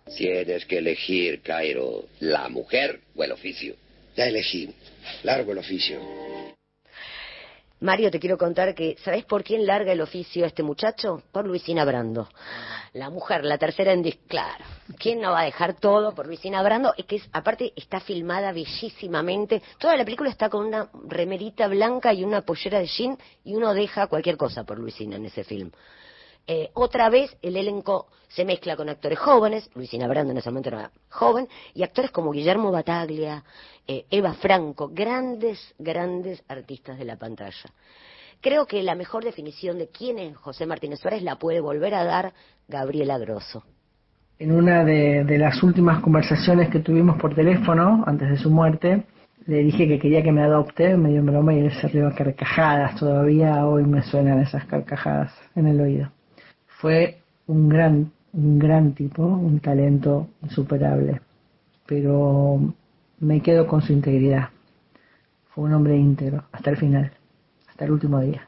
Tienes que elegir, Cairo, la mujer o el oficio. Ya elegí. Largo el oficio. Mario, te quiero contar que, ¿sabés por quién larga el oficio a este muchacho? Por Luisina Brando. La mujer, la tercera en claro. ¿Quién no va a dejar todo por Luisina Brando? Es que aparte está filmada bellísimamente. Toda la película está con una remerita blanca y una pollera de jean y uno deja cualquier cosa por Luisina en ese film. Otra vez el elenco se mezcla con actores jóvenes, Luisina Brando en ese momento era joven, y actores como Guillermo Battaglia, Eva Franco, grandes artistas de la pantalla. Creo que la mejor definición de quién es José Martínez Suárez la puede volver a dar Gabriela Grosso. En una de las últimas conversaciones que tuvimos por teléfono, antes de su muerte, le dije que quería que me adopte, medio en broma, y él se rió a carcajadas. Todavía hoy me suenan esas carcajadas en el oído. Fue un gran tipo, un talento insuperable, pero me quedo con su integridad. Fue un hombre íntegro hasta el final, hasta el último día.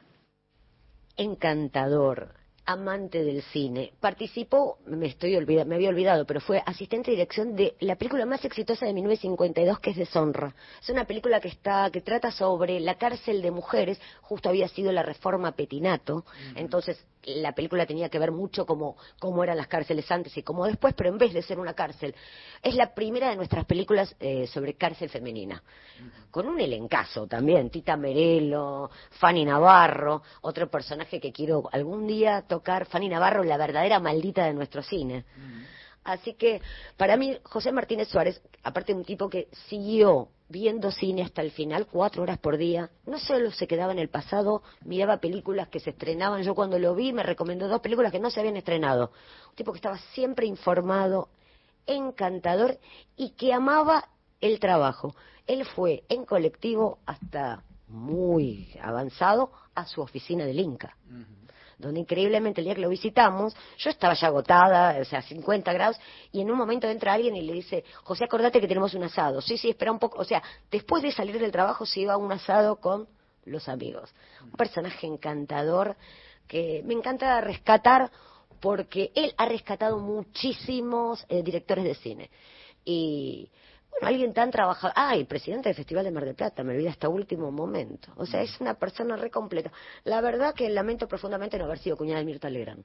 Encantador, amante del cine. Participó, me había olvidado, pero fue asistente de dirección de la película más exitosa de 1952, que es Deshonra. Es una película que trata sobre la cárcel de mujeres. Justo había sido la reforma Petinato, entonces la película tenía que ver mucho cómo eran las cárceles antes y cómo después, pero en vez de ser una cárcel, es la primera de nuestras películas sobre cárcel femenina, con un elencazo también, Tita Merelo, Fanny Navarro, otro personaje que quiero algún día tocar, Fanny Navarro, la verdadera maldita de nuestro cine. Así que para mí José Martínez Suárez, aparte de un tipo que siguió viendo cine hasta el final, 4 horas por día, no solo se quedaba en el pasado, miraba películas que se estrenaban. Yo cuando lo vi me recomendó 2 películas que no se habían estrenado. Un tipo que estaba siempre informado, encantador y que amaba el trabajo. Él fue en colectivo hasta muy avanzado a su oficina del Inca, donde increíblemente el día que lo visitamos, yo estaba ya agotada, o sea, 50 grados, y en un momento entra alguien y le dice, José, acordate que tenemos un asado. Sí, espera un poco. O sea, después de salir del trabajo se iba a un asado con los amigos. Un personaje encantador que me encanta rescatar, porque él ha rescatado muchísimos directores de cine. Y bueno, alguien tan trabajador. El presidente del Festival de Mar del Plata, me olvidé hasta último momento. O sea, es una persona re completa. La verdad que lamento profundamente no haber sido cuñada de Mirta Legrand.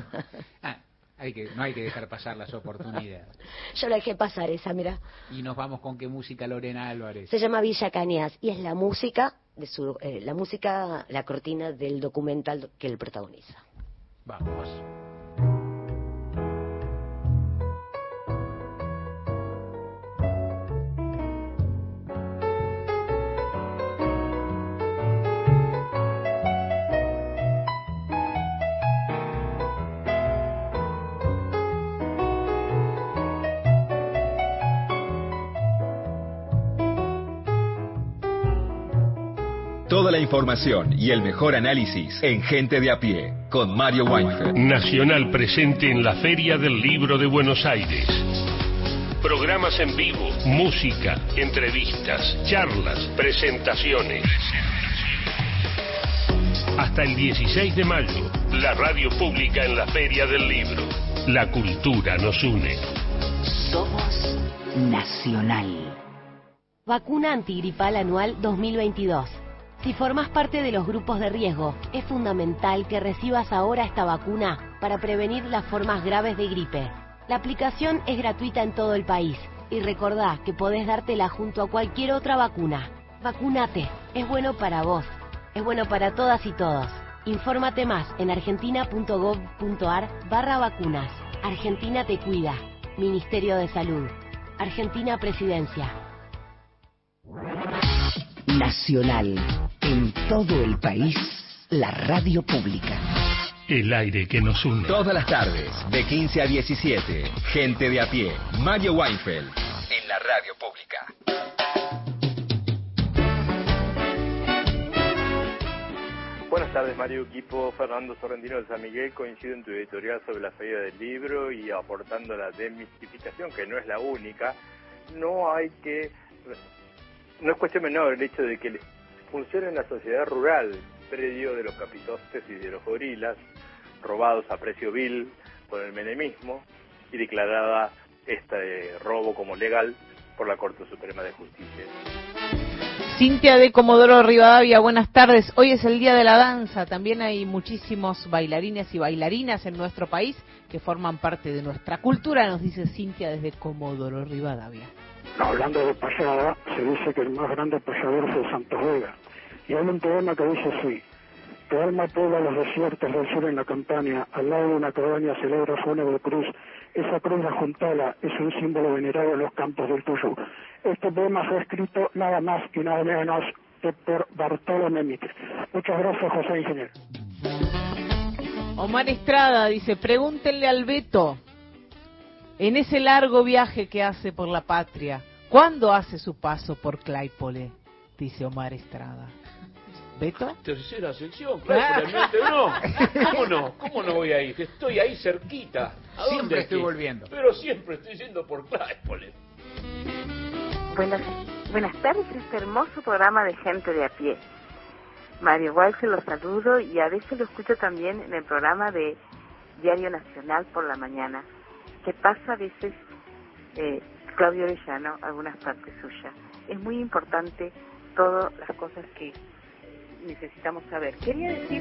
No hay que dejar pasar las oportunidades. Yo la dejé pasar esa, mira. Y nos vamos con qué música, Lorena Álvarez. Se llama Villa Cañas y es la música la cortina del documental que él protagoniza. Vamos. Toda la información y el mejor análisis en Gente de a Pie, con Mario Weinfeld. Nacional presente en la Feria del Libro de Buenos Aires. Programas en vivo, música, entrevistas, charlas, presentaciones. Hasta el 16 de mayo, la radio pública en la Feria del Libro. La cultura nos une. Somos Nacional. Vacuna antigripal anual 2022. Si formas parte de los grupos de riesgo, es fundamental que recibas ahora esta vacuna para prevenir las formas graves de gripe. La aplicación es gratuita en todo el país y recordá que podés dártela junto a cualquier otra vacuna. Vacúnate, es bueno para vos, es bueno para todas y todos. Infórmate más en argentina.gov.ar/vacunas. Argentina te cuida. Ministerio de Salud. Argentina Presidencia. Nacional. En todo el país, la radio pública. El aire que nos une. Todas las tardes, de 15 a 17. Gente de a Pie. Mario Weinfeld. En la radio pública. Buenas tardes, Mario. Equipo Fernando Sorrentino de San Miguel. Coincido en tu editorial sobre la Feria del Libro y aportando la desmistificación, que no es la única. No es cuestión menor el hecho de que funciona en la sociedad rural, predio de los capitostes y de los gorilas, robados a precio vil por el menemismo y declarada este robo como legal por la Corte Suprema de Justicia. Cintia de Comodoro Rivadavia, buenas tardes. Hoy es el Día de la Danza. También hay muchísimos bailarines y bailarinas en nuestro país que forman parte de nuestra cultura, nos dice Cintia desde Comodoro Rivadavia. Hablando de payada, se dice que el más grande payador fue Santos Vega. Y hay un poema que dice así: tu alma puebla los desiertos del sur en la campaña, al lado de una cabaña celebra fúnebre cruz, esa cruz la juntala es un símbolo venerado en los campos del Tuyú. Este poema fue escrito nada más y nada menos que por Bartolomé Mitre. Muchas gracias, José Ingeniero. Omar Estrada dice, pregúntenle al Beto, en ese largo viaje que hace por la patria, ¿cuándo hace su paso por Claypole? Dice Omar Estrada. ¿Beto? Tercera sección, claro, no. ¿Cómo no voy a ir? Estoy ahí cerquita. ¿A dónde siempre estoy volviendo. Pero siempre estoy yendo por Claypole. Buenas tardes, este hermoso programa de gente de a pie. Mario Walsh, los saludo y a veces lo escucho también en el programa de Diario Nacional por la mañana. Que pasa a veces Claudio Orellano, algunas partes suyas. Es muy importante todas las cosas que necesitamos saber. Quería decir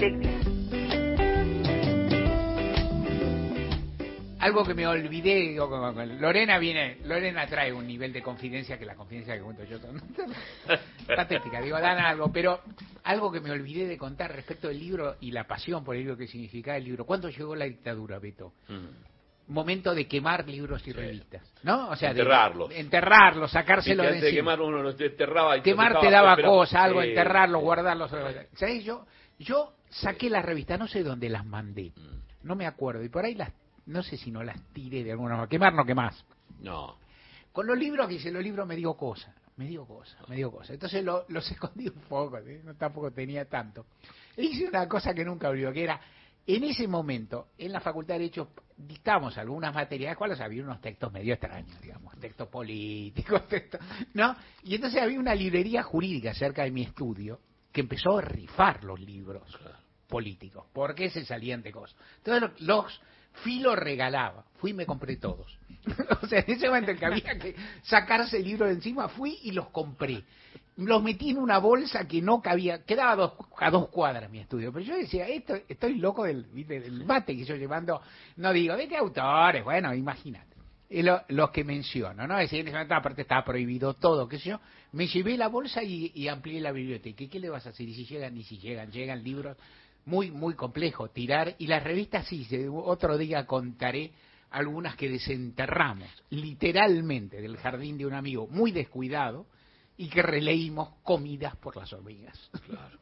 algo que me olvidé. Lorena trae un nivel de confidencia que la confidencia que cuento yo son patética, dan algo, pero algo que me olvidé de contar respecto del libro y la pasión por el libro, que significaba el libro. ¿Cuándo llegó la dictadura, Beto? Momento de quemar libros y revistas, ¿no? O sea, enterrarlos, sacárselos de encima. De quemar uno los enterraba y quemar te daba cosa, algo, enterrarlos, guardarlos. ¿Sabés? Yo saqué las revistas, no sé dónde las mandé, no me acuerdo, y por ahí no sé si no las tiré de alguna manera. Quemar no quemás. No. Con los libros que hice, los libros me dio cosa. Entonces los escondí un poco, ¿sí? No, tampoco tenía tanto. E hice una cosa que nunca olvido, que era, en ese momento, en la Facultad de Derecho, dictamos algunas materias, las cuales había unos textos medio extraños, digamos, textos políticos, ¿no? Y entonces había una librería jurídica cerca de mi estudio que empezó a rifar los libros políticos, porque se salían de cosas. Entonces los Filo regalaba, fui y me compré todos. O sea, en ese momento en que había que sacarse el libro de encima, fui y los compré. Los metí en una bolsa que no cabía, quedaba a 2 cuadras mi estudio, pero yo decía, estoy loco del mate que yo llevando, no digo, ¿de autores? Bueno, imagínate. Los que menciono, ¿no? Es decir, en ese momento aparte estaba prohibido todo, qué sé yo, me llevé la bolsa y amplié la biblioteca. ¿Y qué le vas a hacer? Y si llegan libros, muy, muy complejo tirar, y las revistas sí, otro día contaré algunas que desenterramos, literalmente, del jardín de un amigo muy descuidado, y que releímos comidas por las hormigas. Claro.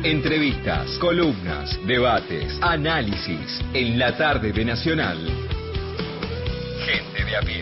Entrevistas, columnas, debates, análisis. En la tarde de Nacional. Gente de a pie.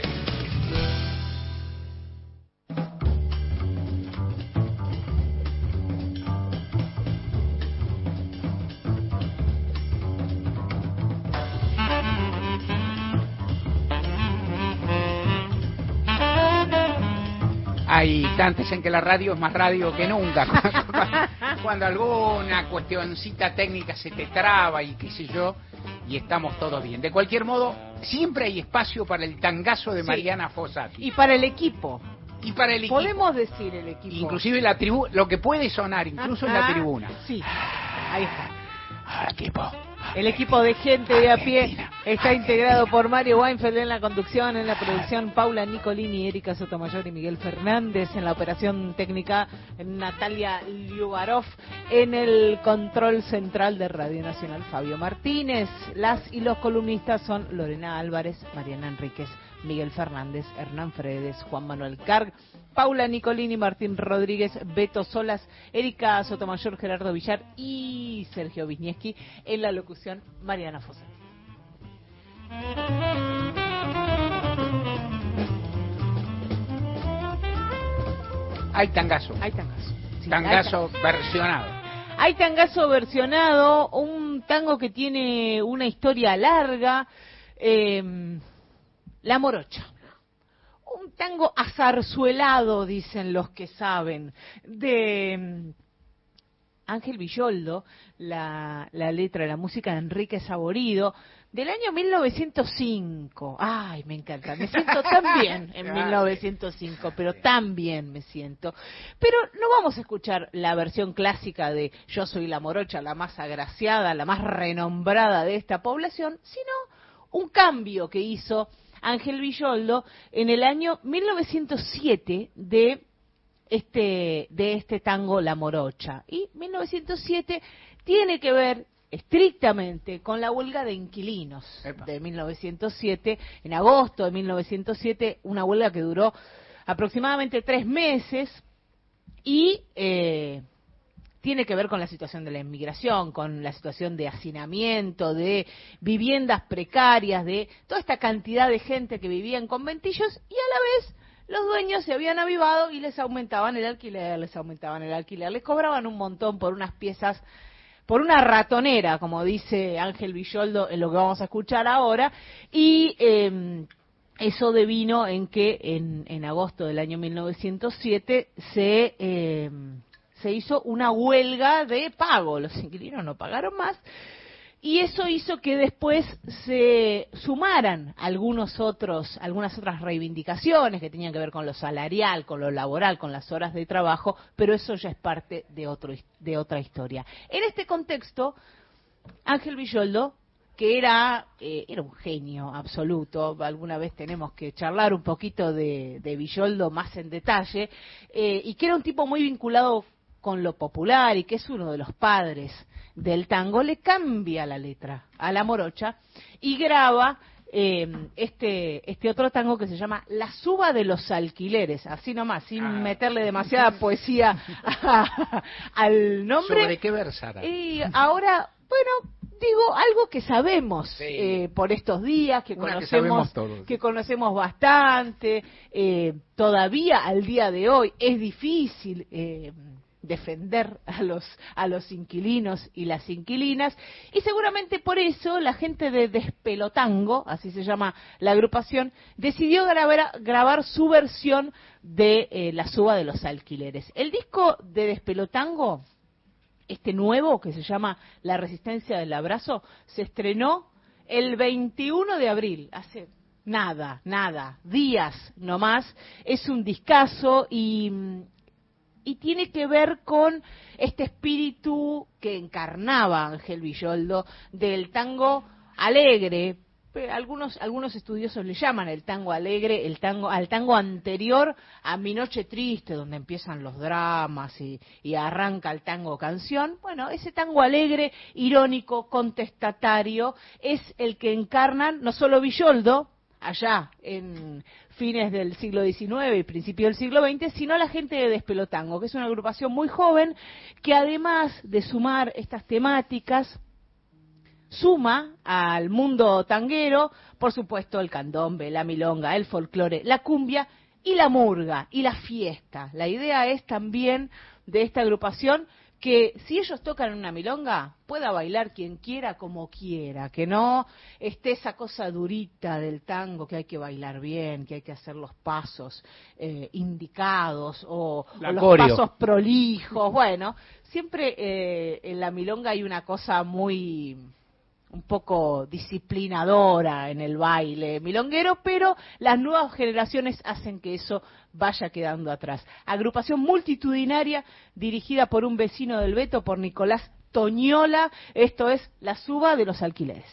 Hay instantes en que la radio es más radio que nunca. Cuando alguna cuestioncita técnica se te traba y qué sé yo, y estamos todos bien. De cualquier modo, siempre hay espacio para el tangazo de Mariana Fossati. Y para el equipo. Y para el equipo. Podemos decir el equipo. Inclusive la tribu, lo que puede sonar, incluso en la tribuna. Sí, ahí está. Equipo. El equipo de Gente de a pie está integrado por Mario Weinfeld en la conducción, en la producción Paula Nicolini, Erika Sotomayor y Miguel Fernández, en la operación técnica Natalia Liubarov, en el control central de Radio Nacional Fabio Martínez. Las y los columnistas son Lorena Álvarez, Mariana Enríquez, Miguel Fernández, Hernán Fredes, Juan Manuel Carg, Paula Nicolini, Martín Rodríguez, Beto Solas, Erika Sotomayor, Gerardo Villar y Sergio Wisniewski. En la locución, Mariana Fossati. Hay tangazo. Hay tangazo. Sí, tangazo versionado. Hay tangazo versionado, un tango que tiene una historia larga, La Morocha. Un tango azarzuelado, dicen los que saben, de Ángel Villoldo, la letra, la música de Enrique Saborido, del año 1905. Ay, me encanta, me siento tan bien en 1905, pero tan bien me siento. Pero no vamos a escuchar la versión clásica de Yo soy la Morocha, la más agraciada, la más renombrada de esta población, sino un cambio que hizo Ángel Villoldo en el año 1907 de este tango La Morocha. Y 1907 tiene que ver estrictamente con la huelga de inquilinos de 1907, en agosto de 1907, una huelga que duró aproximadamente 3 meses y tiene que ver con la situación de la inmigración, con la situación de hacinamiento, de viviendas precarias, de toda esta cantidad de gente que vivía en conventillos, y a la vez los dueños se habían avivado y les aumentaban el alquiler, les cobraban un montón por unas piezas, por una ratonera, como dice Ángel Villoldo en lo que vamos a escuchar ahora, y eso devino en que en agosto del año 1907 se hizo una huelga de pago, los inquilinos no pagaron más, y eso hizo que después se sumaran algunas otras reivindicaciones que tenían que ver con lo salarial, con lo laboral, con las horas de trabajo, pero eso ya es parte de otra historia. En este contexto, Ángel Villoldo, que era un genio absoluto, alguna vez tenemos que charlar un poquito de Villoldo más en detalle, y que era un tipo muy vinculado con lo popular y que es uno de los padres del tango, le cambia la letra a La Morocha y graba este otro tango que se llama La Suba de los Alquileres, así nomás, sin meterle demasiada poesía al nombre. ¿Sobre qué versará? Y ahora, bueno, digo algo que sabemos por estos días, que conocemos bastante, todavía al día de hoy es difícil defender a los inquilinos y las inquilinas, y seguramente por eso la gente de Despelotango, así se llama la agrupación, decidió grabar su versión de La Suba de los Alquileres. El disco de Despelotango, este nuevo que se llama La Resistencia del Abrazo, se estrenó el 21 de abril, hace nada, días nomás. Es un discazo y tiene que ver con este espíritu que encarnaba Ángel Villoldo del tango alegre. Algunos estudiosos le llaman el tango alegre, al tango anterior a Mi Noche Triste, donde empiezan los dramas y arranca el tango canción. Bueno, ese tango alegre, irónico, contestatario, es el que encarnan no solo Villoldo, allá en fines del siglo XIX y principio del siglo XX, sino la gente de Despelotango, que es una agrupación muy joven que además de sumar estas temáticas, suma al mundo tanguero, por supuesto, el candombe, la milonga, el folclore, la cumbia y la murga y la fiesta. La idea es también de esta agrupación que si ellos tocan una milonga, pueda bailar quien quiera como quiera, que no esté esa cosa durita del tango que hay que bailar bien, que hay que hacer los pasos indicados o los pasos prolijos. Bueno, siempre en la milonga hay una cosa un poco disciplinadora en el baile milonguero, pero las nuevas generaciones hacen que eso vaya quedando atrás. Agrupación multitudinaria dirigida por un vecino del Beto, por Nicolás Toñola. Esto es La Suba de los Alquileres.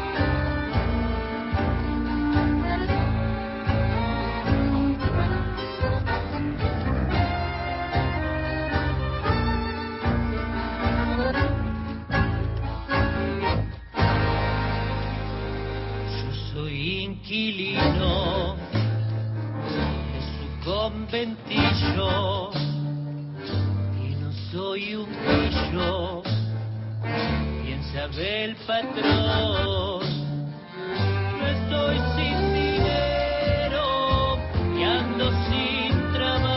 Inquilino de su conventillo y no soy un pillo, bien sabe el patrón. No estoy sin dinero y ando sin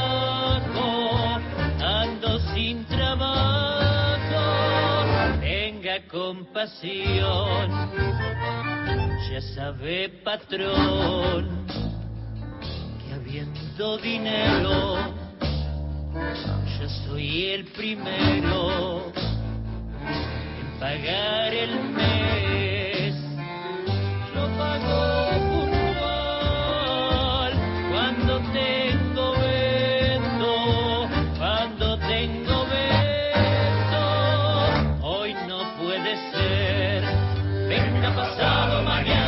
trabajo, tenga compasión. Ya sabe, patrón, que habiendo dinero, yo soy el primero en pagar el mes. Yo pago puntual cuando tengo evento, hoy no puede ser, venga pasado mañana.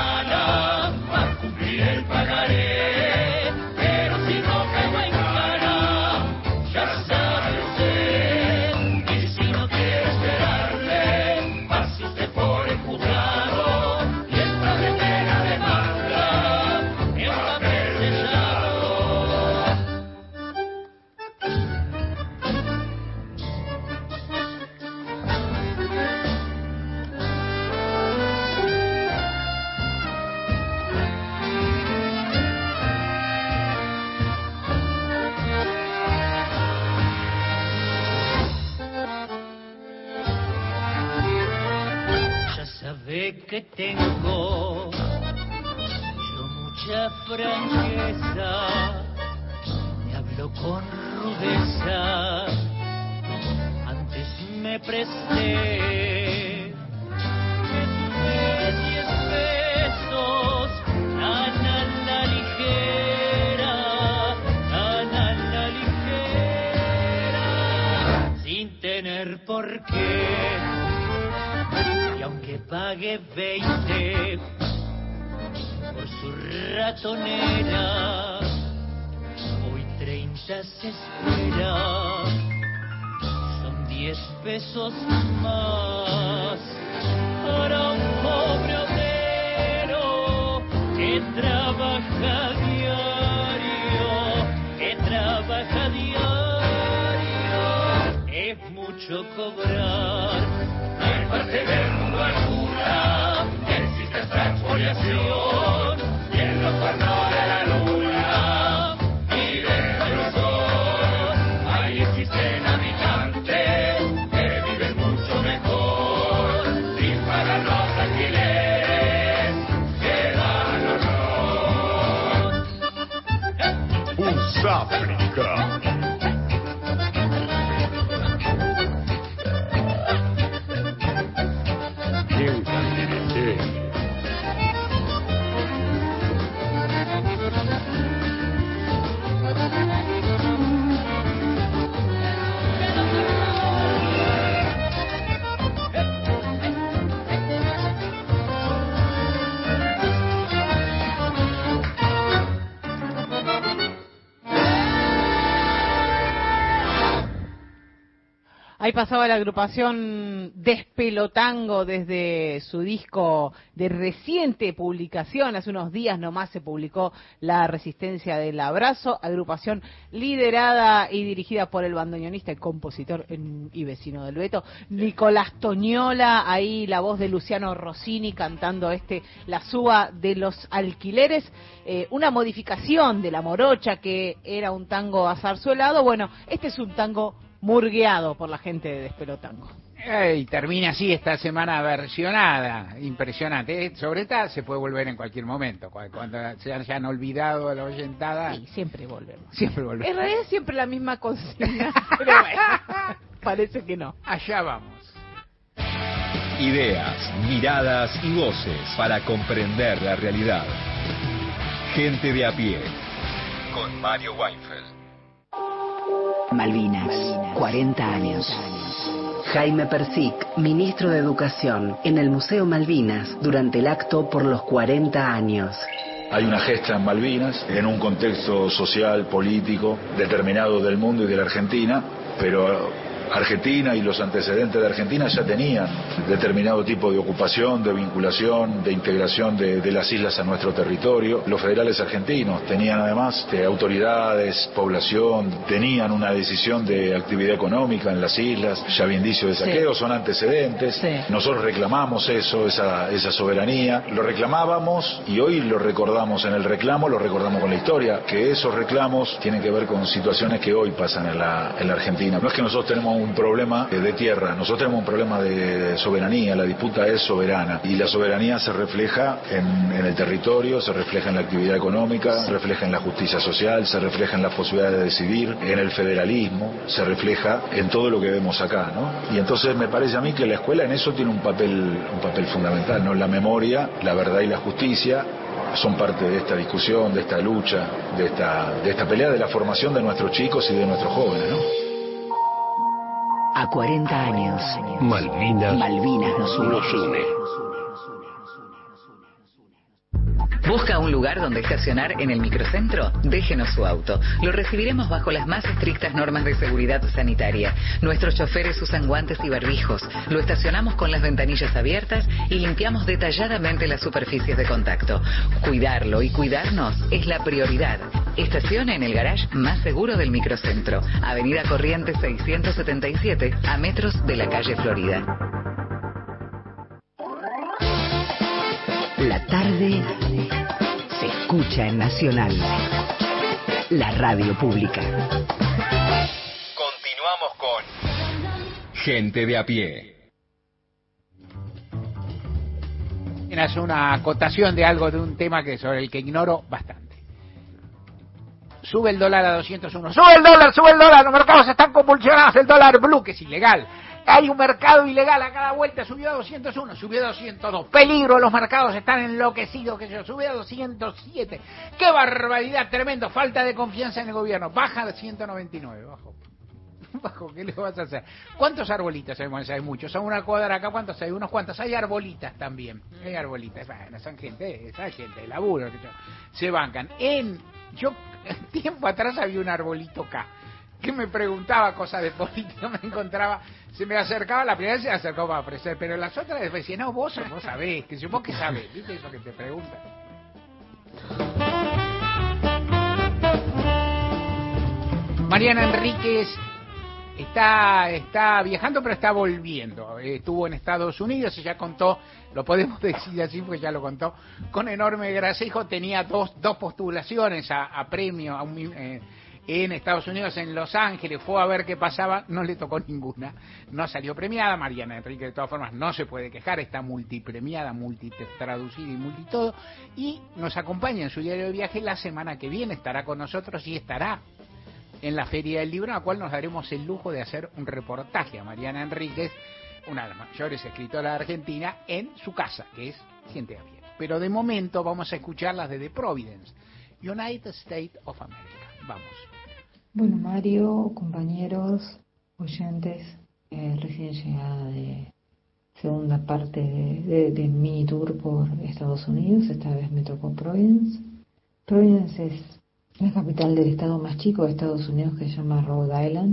Que tengo yo mucha franqueza, me hablo con rudeza, antes me presté, me tuve 10 pesos, tan a la ligera, sin tener por qué. Y aunque pague 20 por su ratonera, hoy 30 se espera, son 10 pesos más para un pobre obrero que trabaja diario, es mucho cobrar. En parte del mundo alguna existe esta expoliación, y en los cuernos de la luna y del sol, ahí existen habitantes que viven mucho mejor, y para los alquileres que dan honor. Usáfrica. Ahí pasaba la agrupación Despelotango desde su disco de reciente publicación. Hace unos días nomás se publicó La Resistencia del Abrazo, agrupación liderada y dirigida por el bandoneonista y compositor y vecino del Beto, Nicolás Toñola. Ahí la voz de Luciano Rossini cantando La Suba de los Alquileres, una modificación de La Morocha, que era un tango azarzuelado. Bueno, este es un tango murgueado por la gente de Despelotango. Y termina así esta semana versionada, impresionante. Sobre todo se puede volver en cualquier momento, cuando se hayan olvidado la oyentada. Sí, siempre volvemos. Siempre volvemos. En realidad es siempre la misma consigna, pero bueno, parece que no. Allá vamos. Ideas, miradas y voces para comprender la realidad. Gente de a pie, con Mario Weinfeld. Malvinas, 40 años. Jaime Persic, ministro de Educación, en el Museo Malvinas, durante el acto por los 40 años. Hay una gesta en Malvinas, en un contexto social, político, determinado del mundo y de la Argentina, pero Argentina y los antecedentes de Argentina ya tenían determinado tipo de ocupación, de vinculación, de integración de las islas a nuestro territorio. Los federales argentinos tenían además autoridades, población, tenían una decisión de actividad económica en las islas, ya había indicios de saqueo, son antecedentes. Nosotros reclamamos eso, esa soberanía, lo reclamábamos y hoy lo recordamos en el reclamo, lo recordamos con la historia, que esos reclamos tienen que ver con situaciones que hoy pasan en la Argentina. No es que nosotros tenemos un problema de tierra, nosotros tenemos un problema de soberanía, la disputa es soberana y la soberanía se refleja en el territorio, se refleja en la actividad económica, se refleja en la justicia social, se refleja en la posibilidad de decidir, en el federalismo, se refleja en todo lo que vemos acá, ¿no? Y entonces me parece a mí que la escuela en eso tiene un papel fundamental, ¿no? La memoria, la verdad y la justicia son parte de esta discusión, de esta lucha, de esta pelea de la formación de nuestros chicos y de nuestros jóvenes, ¿no? A 40 años, Malvinas nos une. ¿Busca un lugar donde estacionar en el microcentro? Déjenos su auto. Lo recibiremos bajo las más estrictas normas de seguridad sanitaria. Nuestros choferes usan guantes y barbijos. Lo estacionamos con las ventanillas abiertas y limpiamos detalladamente las superficies de contacto. Cuidarlo y cuidarnos es la prioridad. Estacione en el garage más seguro del microcentro. Avenida Corrientes 677, a metros de la calle Florida. La tarde se escucha en Nacional, la radio pública. Continuamos con Gente de a pie. Hace una acotación de algo, de un tema sobre el que ignoro bastante. Sube el dólar a 201. ¡Sube el dólar! Los mercados están convulsionados. El dólar blue, que es ilegal. Hay un mercado ilegal a cada vuelta. Subió a 201, subió a 202. Peligro, los mercados están enloquecidos. Subió a 207. ¡Qué barbaridad! Tremendo. Falta de confianza en el gobierno. Baja de 199. Bajo, ¿qué le vas a hacer? ¿Cuántos arbolitos hay? Hay muchos. Son una cuadra acá. ¿Cuántos hay? Unos cuantos. Hay arbolitas también. Hay arbolitas. Bueno, son gente, esa gente de laburo. Se bancan. Yo, tiempo atrás había un arbolito acá que me preguntaba cosas de política, me encontraba, se me acercaba, la primera vez se me acercó para ofrecer, pero las otras veces decía, no, vos sabés, que vos que sabés, ¿viste eso que te preguntan? Mariana Enríquez está viajando, pero está volviendo. Estuvo en Estados Unidos, ella contó, lo podemos decir así porque ya lo contó, con enorme gracejo. Tenía dos postulaciones a premio en Estados Unidos, en Los Ángeles. Fue a ver qué pasaba, no le tocó ninguna, no salió premiada. Mariana Enríquez de todas formas no se puede quejar, está multipremiada, multitraducida y multitodo, y nos acompaña en su diario de viaje. La semana que viene estará con nosotros y estará en la Feria del Libro, en la cual nos daremos el lujo de hacer un reportaje a Mariana Enríquez, una de las mayores escritoras de Argentina, en su casa, que es Gente a Pie. Pero de momento vamos a escucharlas desde Providence, United States of America. Vamos. Bueno, Mario, compañeros, oyentes, recién llegada de segunda parte de mi tour por Estados Unidos. Esta vez me tocó Providence. Providence es la capital del estado más chico de Estados Unidos, que se llama Rhode Island, que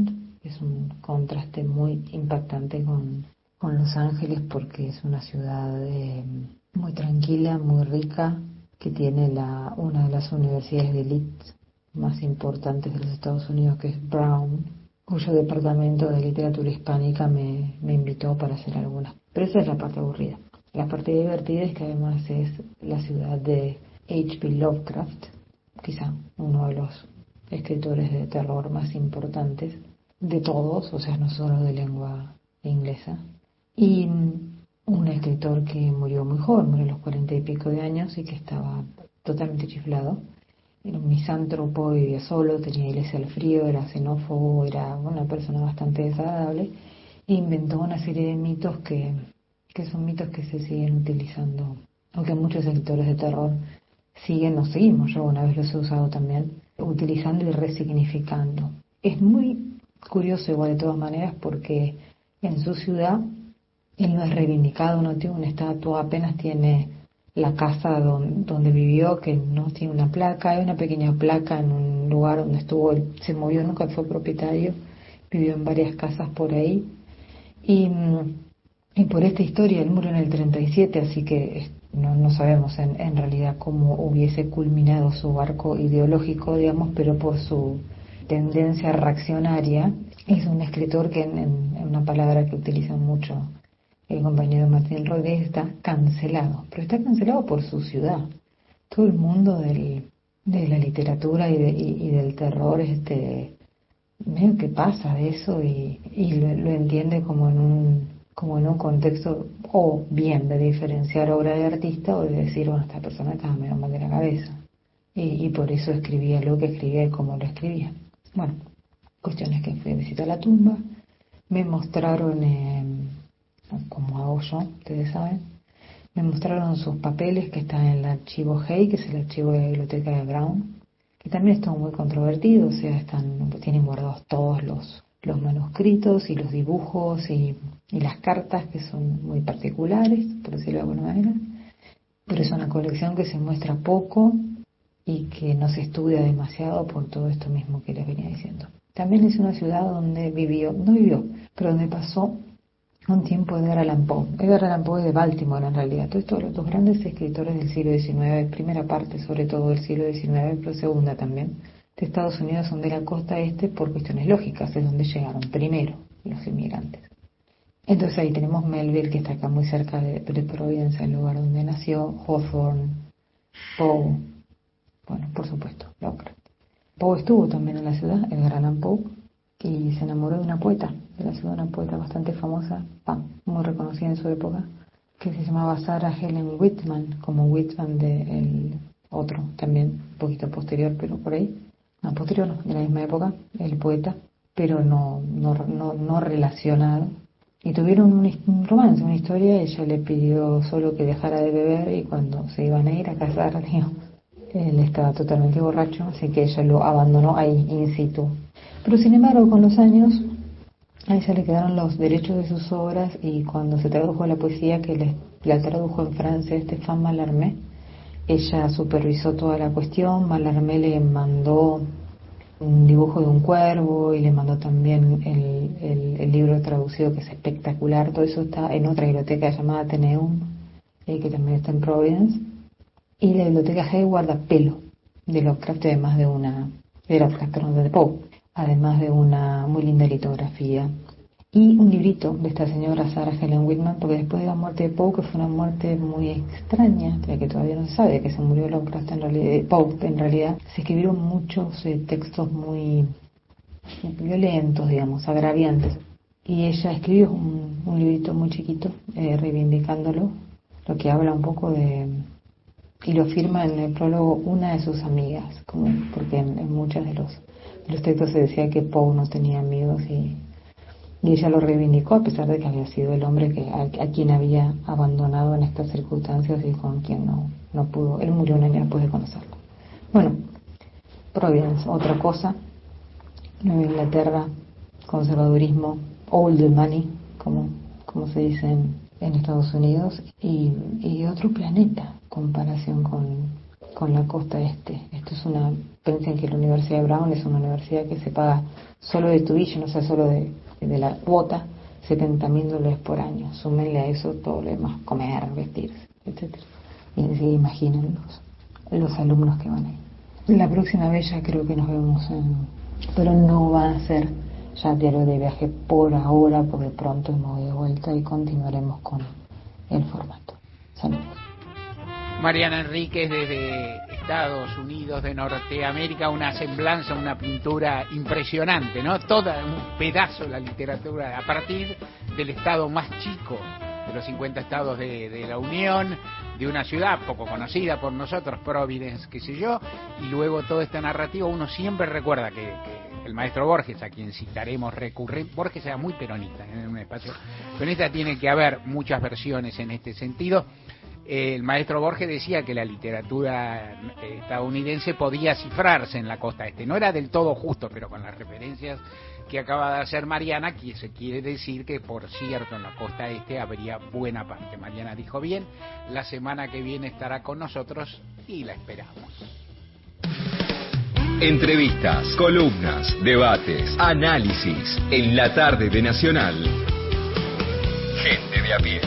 es un contraste muy impactante con Los Ángeles, porque es una ciudad muy tranquila, muy rica, que tiene una de las universidades de élite más importantes de los Estados Unidos, que es Brown, cuyo departamento de literatura hispánica me invitó para hacer algunas. Pero esa es la parte aburrida. La parte divertida es que además es la ciudad de H.P. Lovecraft, quizá uno de los escritores de terror más importantes de todos, o sea, no solo de lengua inglesa. Y un escritor que murió muy joven, murió a los 40 y pico de años y que estaba totalmente chiflado. Era un misántropo, vivía solo, tenía iglesia al frío, era xenófobo, era una persona bastante desagradable, e inventó una serie de mitos que son mitos que se siguen utilizando, aunque muchos escritores de terror seguimos, yo una vez los he usado también, utilizando y resignificando. Es muy curioso igual de todas maneras, porque en su ciudad él no es reivindicado, no tiene una estatua, apenas tiene la casa donde vivió, que no tiene una placa. Hay una pequeña placa en un lugar donde estuvo, él se movió, nunca fue propietario, vivió en varias casas por ahí. Y por esta historia, él murió en el 37, así que no sabemos en realidad cómo hubiese culminado su arco ideológico, digamos, pero por su tendencia reaccionaria, es un escritor que en una palabra que utilizan mucho el compañero Martín Rodríguez, está cancelado, pero está cancelado por su ciudad. Todo el mundo de la literatura y del terror medio que pasa de eso y lo entiende como en un contexto, o bien de diferenciar obra de artista, o de decir, bueno, esta persona estaba medio mal de la cabeza y por eso escribía lo que escribía y cómo lo escribía. Bueno, cuestiones que fui a visitar la tumba, me mostraron como hago yo, ustedes saben, me mostraron sus papeles que están en el archivo Hay, que es el archivo de la biblioteca de Brown, que también está muy controvertido, o sea, tienen guardados todos los manuscritos y los dibujos y las cartas, que son muy particulares, por decirlo de alguna manera, pero es una colección que se muestra poco y que no se estudia demasiado por todo esto mismo que les venía diciendo. También es una ciudad donde pero donde pasó un tiempo Edgar Allan Poe. Edgar Allan Poe es de Baltimore, en realidad. Todos los dos grandes escritores del siglo XIX, primera parte sobre todo del siglo XIX, pero segunda también, de Estados Unidos, son de la costa este por cuestiones lógicas, es donde llegaron primero los inmigrantes. Entonces ahí tenemos Melville, que está acá muy cerca de Providence, el lugar donde nació, Hawthorne, Poe, bueno, por supuesto, Lovecraft. Poe estuvo también en la ciudad, Edgar Allan Poe, y se enamoró de una poeta de la ciudad, una poeta bastante famosa, muy reconocida en su época, que se llamaba Sarah Helen Whitman, como Whitman del otro, también un poquito posterior, pero por ahí, no posterior, no, de la misma época, el poeta, pero no relacionado. Y tuvieron un romance, una historia. Ella le pidió solo que dejara de beber, y cuando se iban a ir a casar, digamos, él estaba totalmente borracho, así que ella lo abandonó ahí in situ. Pero sin embargo, con los años, a ella le quedaron los derechos de sus obras, y cuando se tradujo la poesía, que la tradujo en francés Stéphane Mallarmé, ella supervisó toda la cuestión. Mallarmé le mandó un dibujo de un cuervo y le mandó también el libro traducido, que es espectacular. Todo eso está en otra biblioteca llamada Atheneum, que también está en Providence. Y la biblioteca Hay guarda pelo de Lovecraft, además de de Poe, además de una muy linda litografía y un librito de esta señora Sarah Helen Whitman, porque después de la muerte de Poe, que fue una muerte muy extraña, ya que todavía no se sabe que se murió Lovecraft en realidad, Poe en realidad, se escribieron muchos textos muy violentos, digamos, agraviantes, y ella escribió un librito muy chiquito reivindicándolo, lo que habla un poco y lo firma en el prólogo una de sus amigas, porque en muchos de los textos se decía que Poe no tenía amigos, y ella lo reivindicó, a pesar de que había sido el hombre a quien había abandonado en estas circunstancias y con quien no pudo. Él murió un año después de conocerlo. Bueno, Providence, otra cosa. Nueva Inglaterra, conservadurismo, old money, como se dice en Estados Unidos, y otro planeta, comparación con con la costa este. Esto es piensen que la Universidad de Brown es una universidad que se paga solo de tuition, o sea, solo de la cuota, $70.000 por año. Súmenle a eso todo lo demás, comer, vestirse, etcétera. Y así imaginen los alumnos que van ahí. La próxima vez ya creo que nos vemos pero no va a ser ya diario de viaje por ahora, porque pronto me voy de vuelta y continuaremos con el formato. Saludos. Mariana Enríquez desde Estados Unidos de Norteamérica, una semblanza, una pintura impresionante, ¿no? Todo un pedazo de la literatura a partir del estado más chico de los 50 estados de la Unión, de una ciudad poco conocida por nosotros, Providence, qué sé yo, y luego toda esta narrativa. Uno siempre recuerda que el maestro Borges, a quien citaremos recurrente, Borges era muy peronista en un espacio peronista, tiene que haber muchas versiones en este sentido. El maestro Borges decía que la literatura estadounidense podía cifrarse en la costa este. No era del todo justo, pero con las referencias que acaba de hacer Mariana, que se quiere decir que, por cierto, en la costa este habría buena parte. Mariana dijo bien, la semana que viene estará con nosotros y la esperamos. Entrevistas, columnas, debates, análisis en la tarde de Nacional. Gente de a pie.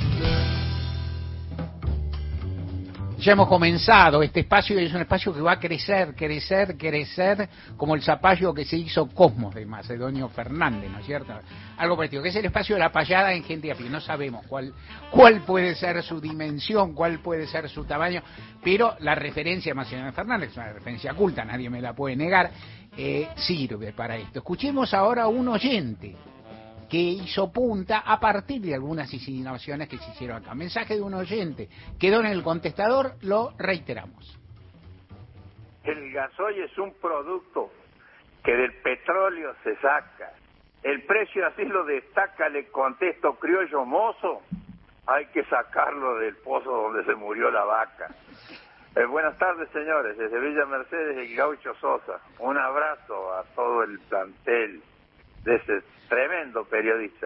Ya hemos comenzado este espacio y es un espacio que va a crecer como el zapallo que se hizo Cosmos de Macedonio Fernández, ¿no es cierto? Algo parecido, que es el espacio de la payada en gente a pie. No sabemos cuál puede ser su dimensión, cuál puede ser su tamaño, pero la referencia a Macedonio Fernández es una referencia culta, nadie me la puede negar, sirve para esto. Escuchemos ahora a un oyente que hizo punta a partir de algunas insinuaciones que se hicieron acá. Mensaje de un oyente, quedó en el contestador, lo reiteramos. El gasoil es un producto que del petróleo se saca. El precio así lo destaca, le contesto criollo mozo, hay que sacarlo del pozo donde se murió la vaca. Buenas tardes, señores, desde Villa Mercedes, el Gaucho Sosa. Un abrazo a todo el plantel de ese tremendo periodista.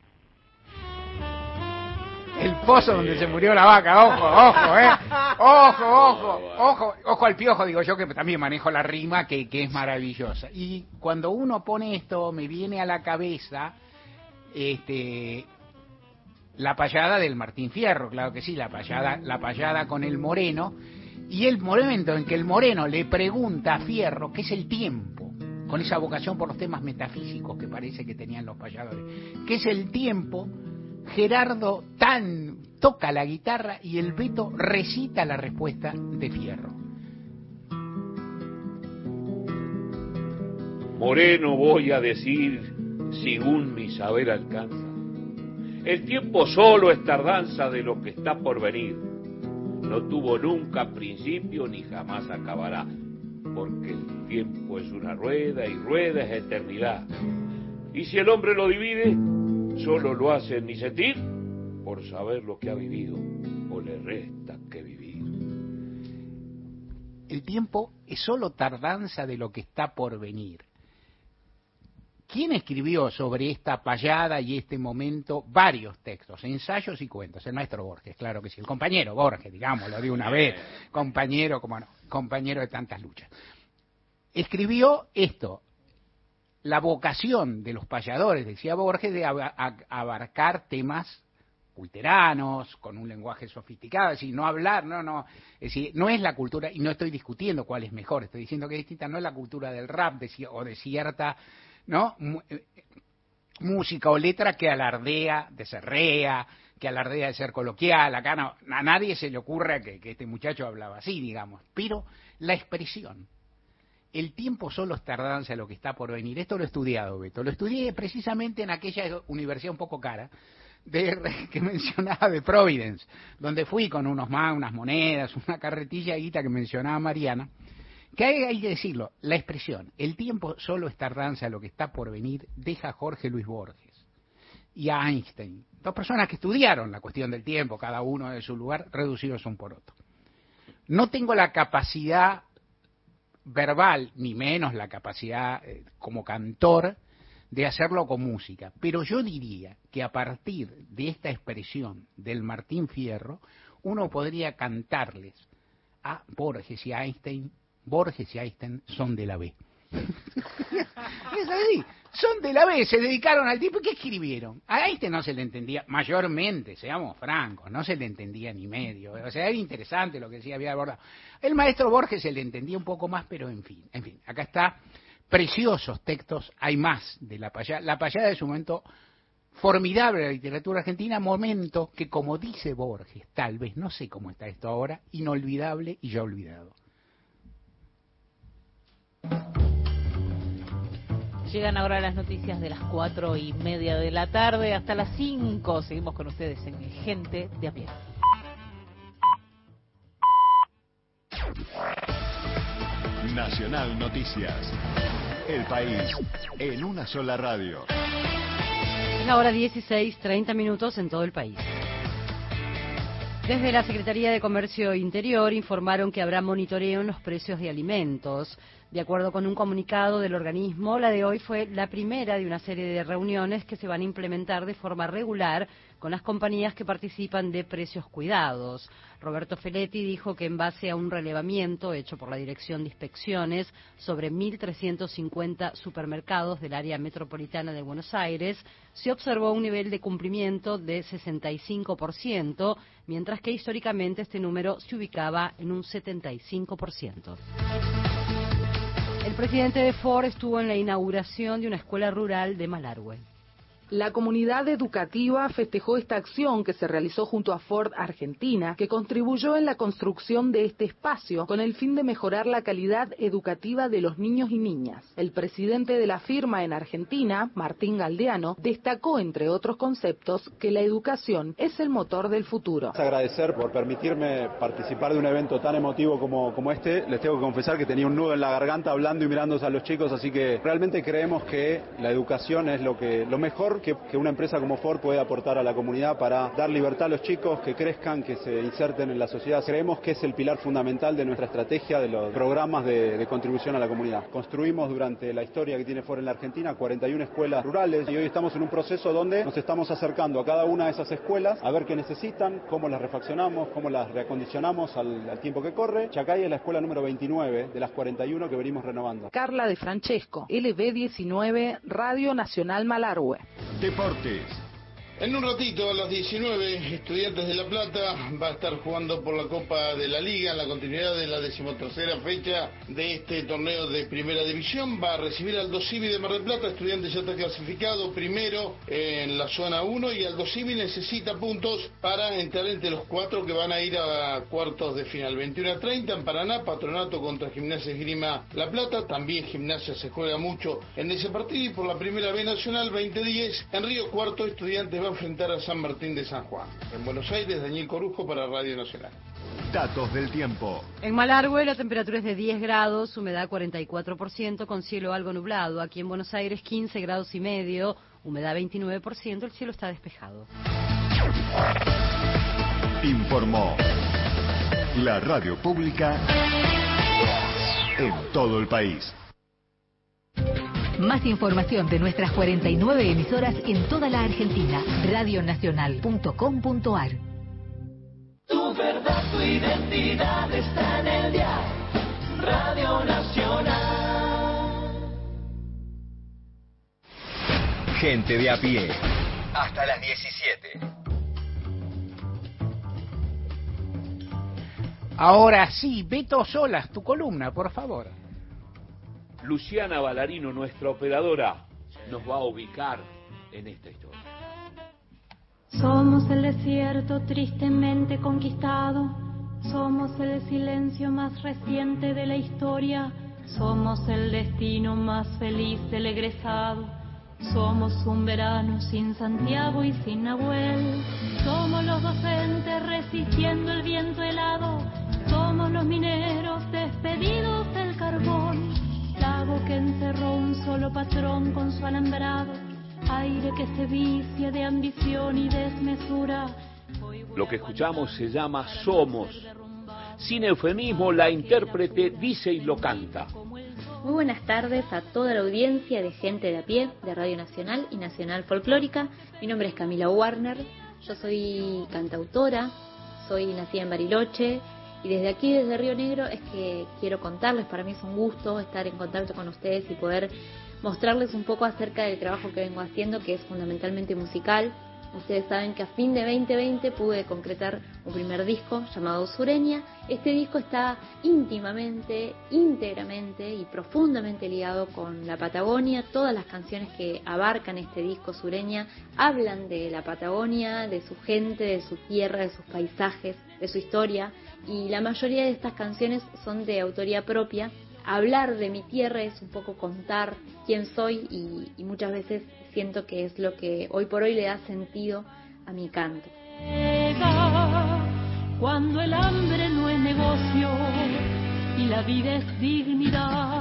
El pozo donde se murió la vaca, ojo al piojo, digo yo, que también manejo la rima, que es maravillosa. Y cuando uno pone esto, me viene a la cabeza la payada del Martín Fierro, claro que sí, la payada con el Moreno, y el momento en que el Moreno le pregunta a Fierro qué es el tiempo, con esa vocación por los temas metafísicos que parece que tenían los payadores. ¿Qué es el tiempo? Gerardo toca la guitarra y el Beto recita la respuesta de Fierro. Moreno, voy a decir, según mi saber alcanza, el tiempo solo es tardanza de lo que está por venir. No tuvo nunca principio ni jamás acabará. Porque el tiempo es una rueda y rueda es eternidad. Y si el hombre lo divide, solo lo hace ni sentir por saber lo que ha vivido, o le resta que vivir. El tiempo es solo tardanza de lo que está por venir. ¿Quién escribió sobre esta payada y este momento varios textos, ensayos y cuentos? El maestro Borges, claro que sí, el compañero Borges, digámoslo de una vez, compañero, como no, compañero de tantas luchas. Escribió esto, la vocación de los payadores, decía Borges, de abarcar temas culteranos, con un lenguaje sofisticado, es decir, no hablar, es decir, no es la cultura, y no estoy discutiendo cuál es mejor, estoy diciendo que es distinta, no es la cultura del rap o de cierta, ¿no?, música o letra que alardea de ser rea, que alardea de ser coloquial. Acá no, a nadie se le ocurre que este muchacho hablaba así, digamos, pero la expresión, el tiempo solo es tardanza de lo que está por venir. Esto lo he estudiado, Beto, lo estudié precisamente en aquella universidad un poco cara que mencionaba de Providence, donde fui con unas monedas, una carretilla guita que mencionaba Mariana. Que hay que decirlo, la expresión, el tiempo solo es tardanza de lo que está por venir, deja a Jorge Luis Borges y a Einstein, dos personas que estudiaron la cuestión del tiempo, cada uno de su lugar, reducidos un por otro. No tengo la capacidad verbal, ni menos la capacidad como cantor, de hacerlo con música, pero yo diría que a partir de esta expresión del Martín Fierro, uno podría cantarles a Borges y Einstein. Borges y Einstein son de la B. Es así, son de la B, se dedicaron al tipo. ¿Qué escribieron? A Einstein no se le entendía, mayormente, seamos francos, no se le entendía ni medio. O sea, era interesante lo que decía, había abordado. El maestro Borges se le entendía un poco más, pero en fin, acá está, preciosos textos, hay más de La Payada. La Payada es un momento formidable de la literatura argentina, momento que, como dice Borges, tal vez, no sé cómo está esto ahora, inolvidable y ya olvidado. Llegan ahora las noticias de las 4:30 de la tarde hasta las 5. Seguimos con ustedes en Gente de a Pie. Nacional Noticias. El país en una sola radio. Es la hora 16:30 en todo el país. Desde la Secretaría de Comercio Interior informaron que habrá monitoreo en los precios de alimentos. De acuerdo con un comunicado del organismo, la de hoy fue la primera de una serie de reuniones que se van a implementar de forma regular con las compañías que participan de Precios Cuidados. Roberto Feletti dijo que en base a un relevamiento hecho por la Dirección de Inspecciones sobre 1.350 supermercados del área metropolitana de Buenos Aires, se observó un nivel de cumplimiento de 65%, mientras que históricamente este número se ubicaba en un 75%. El presidente de Ford estuvo en la inauguración de una escuela rural de Malargüe. La comunidad educativa festejó esta acción que se realizó junto a Ford Argentina, que contribuyó en la construcción de este espacio con el fin de mejorar la calidad educativa de los niños y niñas. El presidente de la firma en Argentina, Martín Galdeano, destacó, entre otros conceptos, que la educación es el motor del futuro. Agradecer por permitirme participar de un evento tan emotivo como este. Les tengo que confesar que tenía un nudo en la garganta hablando y mirándose a los chicos, así que realmente creemos que la educación es lo mejor que una empresa como Ford puede aportar a la comunidad para dar libertad a los chicos, que crezcan, que se inserten en la sociedad. Creemos que es el pilar fundamental de nuestra estrategia de los programas de contribución a la comunidad. Construimos durante la historia que tiene Ford en la Argentina 41 escuelas rurales y hoy estamos en un proceso donde nos estamos acercando a cada una de esas escuelas a ver qué necesitan, cómo las refaccionamos, cómo las reacondicionamos al tiempo que corre. Chacay es la escuela número 29 de las 41 que venimos renovando. Carla de Francesco, LB19, Radio Nacional Malargüe. Deportes. En un ratito, a las 19, Estudiantes de La Plata va a estar jugando por la Copa de la Liga en la continuidad de la 13ª fecha de este torneo de Primera División. Va a recibir al Aldosivi de Mar del Plata. Estudiantes ya está clasificado primero en la zona 1 y Aldosivi necesita puntos para entrar entre los 4 que van a ir a cuartos de final. 21:30 en Paraná, Patronato contra Gimnasia Esgrima La Plata. También Gimnasia se juega mucho en ese partido. Y por la Primera B Nacional, 20:10 en Río Cuarto, Estudiantes va a enfrentar a San Martín de San Juan. En Buenos Aires, Daniel Corujo para Radio Nacional. Datos del tiempo. En Malargüe la temperatura es de 10 grados, humedad 44%, con cielo algo nublado. Aquí en Buenos Aires 15 grados y medio, humedad 29%, el cielo está despejado. Informó la radio pública en todo el país. Más información de nuestras 49 emisoras en toda la Argentina. Radionacional.com.ar. Tu verdad, tu identidad está en el dial. Radio Nacional. Gente de a pie. Hasta las 17. Ahora sí, Beto Solas, tu columna, por favor. Luciana Ballarino, nuestra operadora, nos va a ubicar en esta historia. Somos el desierto tristemente conquistado, somos el silencio más reciente de la historia, somos el destino más feliz del egresado, somos un verano sin Santiago y sin Nahuel, somos los docentes resistiendo el viento helado, somos los mineros despedidos del carbón. Lago que encerró un solo patrón con su alambrado, aire que se vicia de ambición y desmesura. Lo que escuchamos se llama Somos. Sin eufemismo, la intérprete dice y lo canta. Muy buenas tardes a toda la audiencia de Gente de a Pie, de Radio Nacional y Nacional Folclórica. Mi nombre es Camila Warner, yo soy cantautora, soy nacida en Bariloche Y desde aquí, desde Río Negro, es que quiero contarles, para mí es un gusto estar en contacto con ustedes y poder mostrarles un poco acerca del trabajo que vengo haciendo, que es fundamentalmente musical. Ustedes saben que a fin de 2020 pude concretar un primer disco llamado Sureña. Este disco está íntimamente, íntegramente y profundamente ligado con la Patagonia. Todas las canciones que abarcan este disco Sureña hablan de la Patagonia, de su gente, de su tierra, de sus paisajes, de su historia. Y la mayoría de estas canciones son de autoría propia. Hablar de mi tierra es un poco contar quién soy y muchas veces siento que es lo que hoy por hoy le da sentido a mi canto. Cuando el hambre no es negocio y la vida es dignidad.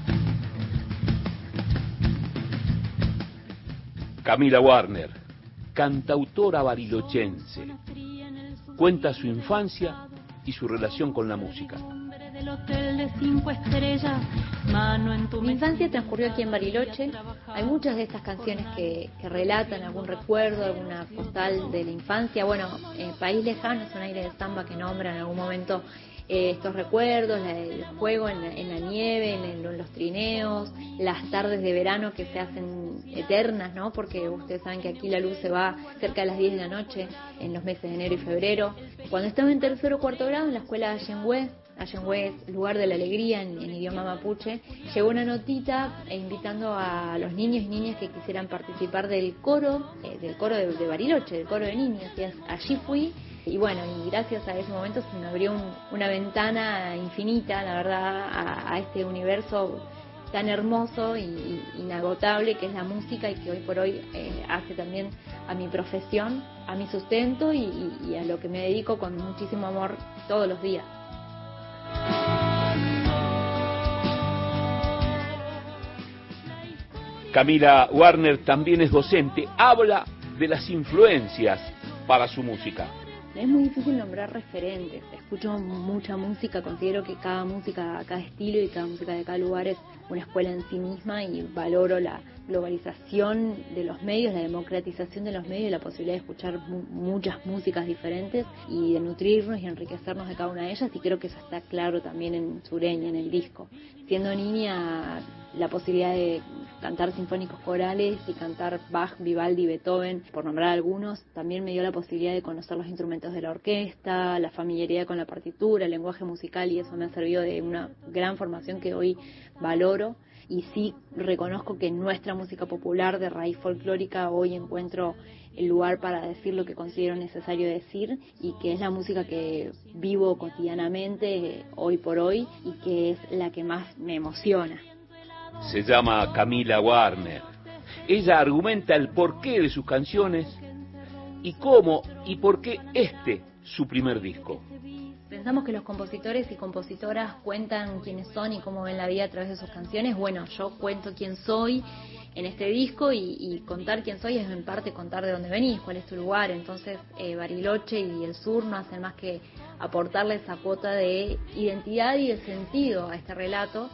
Camila Warner, cantautora barilochense, cuenta su infancia y su relación con la música. Del hotel de 5 estrellas, mano en tu Mi infancia transcurrió aquí en Bariloche. Hay muchas de estas canciones que relatan algún recuerdo, alguna postal de la infancia. Bueno, País Lejano es un aire de samba que nombra en algún momento estos recuerdos, el juego en la nieve, en los trineos, las tardes de verano que se hacen eternas, ¿no? Porque ustedes saben que aquí la luz se va cerca de las 10 de la noche en los meses de enero y febrero. Cuando estaba en tercero o cuarto grado en la escuela de Allenhue es lugar de la alegría en idioma mapuche, llegó una notita invitando a los niños y niñas que quisieran participar del coro de Bariloche, del coro de niños, y allí fui. Y bueno, y gracias a ese momento se me abrió una ventana infinita, la verdad, a este universo tan hermoso y inagotable que es la música y que hoy por hoy hace también a mi profesión, a mi sustento y a lo que me dedico con muchísimo amor todos los días. Camila Warner también es docente, habla de las influencias para su música. Es muy difícil nombrar referentes, escucho mucha música, considero que cada música, cada estilo y cada música de cada lugar es una escuela en sí misma y valoro la globalización de los medios, la democratización de los medios y la posibilidad de escuchar muchas músicas diferentes y de nutrirnos y enriquecernos de cada una de ellas, y creo que eso está claro también en Sureña, en el disco. Siendo niña, la posibilidad de cantar sinfónicos corales y cantar Bach, Vivaldi, Beethoven, por nombrar algunos, también me dio la posibilidad de conocer los instrumentos de la orquesta, la familiaridad con la partitura, el lenguaje musical, y eso me ha servido de una gran formación que hoy valoro. Y sí reconozco que en nuestra música popular de raíz folclórica hoy encuentro el lugar para decir lo que considero necesario decir, y que es la música que vivo cotidianamente hoy por hoy y que es la que más me emociona. Se llama Camila Warner. Ella argumenta el porqué de sus canciones y cómo y por qué su primer disco. Pensamos que los compositores y compositoras cuentan quiénes son y cómo ven la vida a través de sus canciones. Bueno, yo cuento quién soy en este disco y contar quién soy es en parte contar de dónde venís, cuál es tu lugar. Entonces Bariloche y el sur no hacen más que aportarle esa cuota de identidad y de sentido a este relato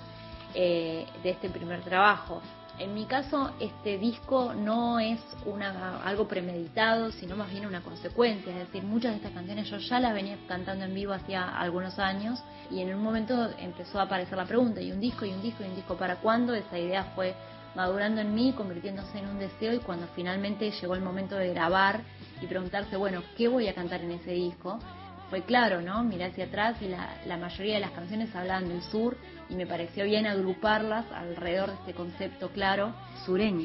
de este primer trabajo. En mi caso, este disco no es algo premeditado, sino más bien una consecuencia. Es decir, muchas de estas canciones yo ya las venía cantando en vivo hacía algunos años, y en un momento empezó a aparecer la pregunta, ¿y un disco para cuándo? Esa idea fue madurando en mí, convirtiéndose en un deseo, y cuando finalmente llegó el momento de grabar y preguntarse, bueno, ¿qué voy a cantar en ese disco? Fue claro, ¿no? Miré hacia atrás y la mayoría de las canciones hablaban del sur, y me pareció bien agruparlas alrededor de este concepto claro, sureña.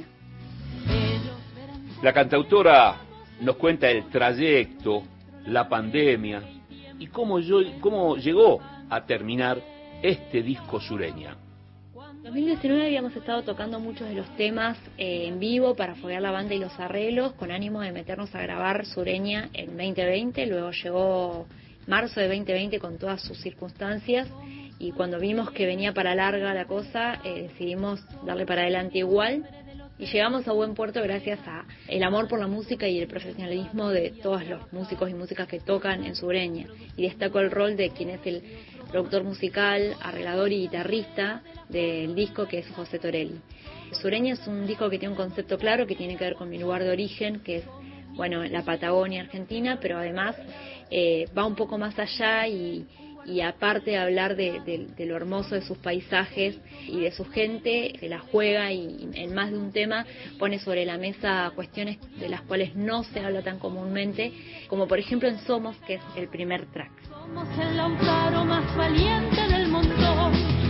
La cantautora nos cuenta el trayecto, la pandemia y cómo llegó a terminar este disco Sureña. En 2019 habíamos estado tocando muchos de los temas en vivo para foguear la banda y los arreglos, con ánimo de meternos a grabar Sureña en 2020. Luego llegó marzo de 2020 con todas sus circunstancias, y cuando vimos que venía para larga la cosa, decidimos darle para adelante igual, y llegamos a buen puerto gracias a el amor por la música y el profesionalismo de todos los músicos y músicas que tocan en Sureña. Y destaco el rol de quien es el productor musical, arreglador y guitarrista del disco, que es José Torelli. Sureña es un disco que tiene un concepto claro, que tiene que ver con mi lugar de origen, que es, bueno, la Patagonia Argentina, pero además va un poco más allá y y aparte de hablar de lo hermoso de sus paisajes y de su gente, se la juega y en más de un tema pone sobre la mesa cuestiones de las cuales no se habla tan comúnmente, como por ejemplo en Somos, que es el primer track. Somos el amparo más valiente del montón.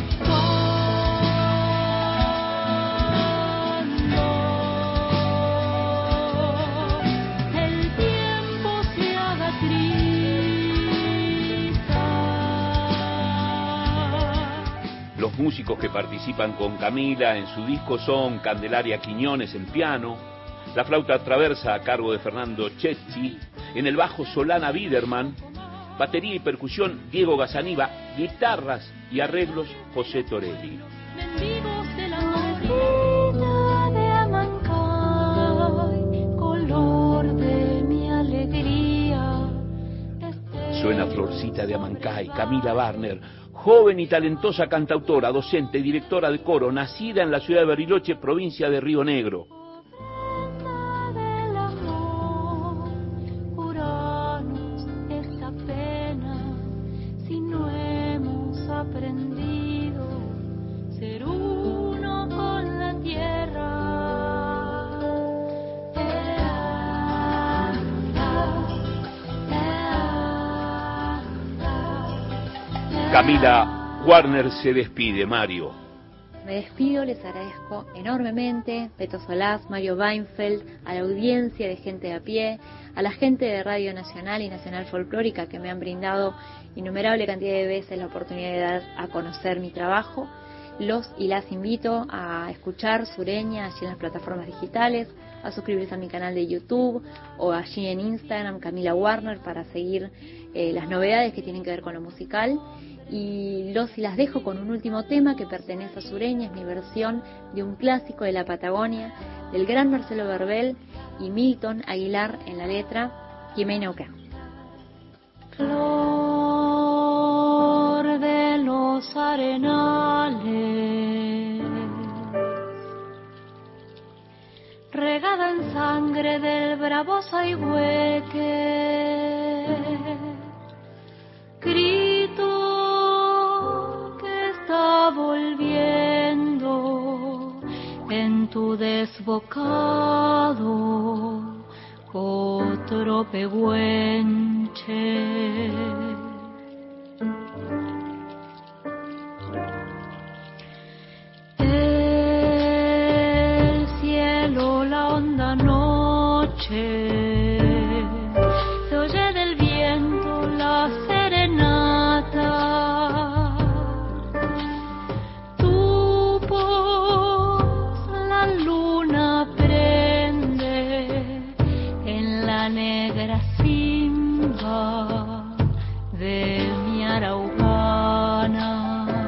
Los músicos que participan con Camila en su disco son Candelaria Quiñones en piano, la flauta traversa a cargo de Fernando Cecchi, en el bajo Solana Biderman, batería y percusión Diego Gazzaniga, guitarras y arreglos José Torelli. Mendigos de la morena de Amancay, color de mi alegría. Suena Florcita de Amancay, Camila Barner, joven y talentosa cantautora, docente, directora de coro, nacida en la ciudad de Bariloche, provincia de Río Negro. Curanos esta pena si no hemos aprendido ser uno con la tierra. Camila Warner se despide, Mario. Me despido, les agradezco enormemente, Beto Solás, Mario Weinfeld, a la audiencia de Gente de a Pie, a la gente de Radio Nacional y Nacional Folclórica que me han brindado innumerable cantidad de veces la oportunidad de dar a conocer mi trabajo. Los y las invito a escuchar Sureña allí en las plataformas digitales, a suscribirse a mi canal de YouTube o allí en Instagram, Camila Warner, para seguir las novedades que tienen que ver con lo musical. Y los y las dejo con un último tema que pertenece a Sureña, es mi versión de un clásico de la Patagonia, del gran Marcelo Verbel y Milton Aguilar en la letra, Quimei Neuquén. Flor de los arenales, regada en sangre del bravo Saigüeque, grito que está volviendo en tu desbocado otro pehuenche. El cielo, la honda noche, se oye del viento la serenata. Tu voz la luna prende en la negra simba de mi araucana.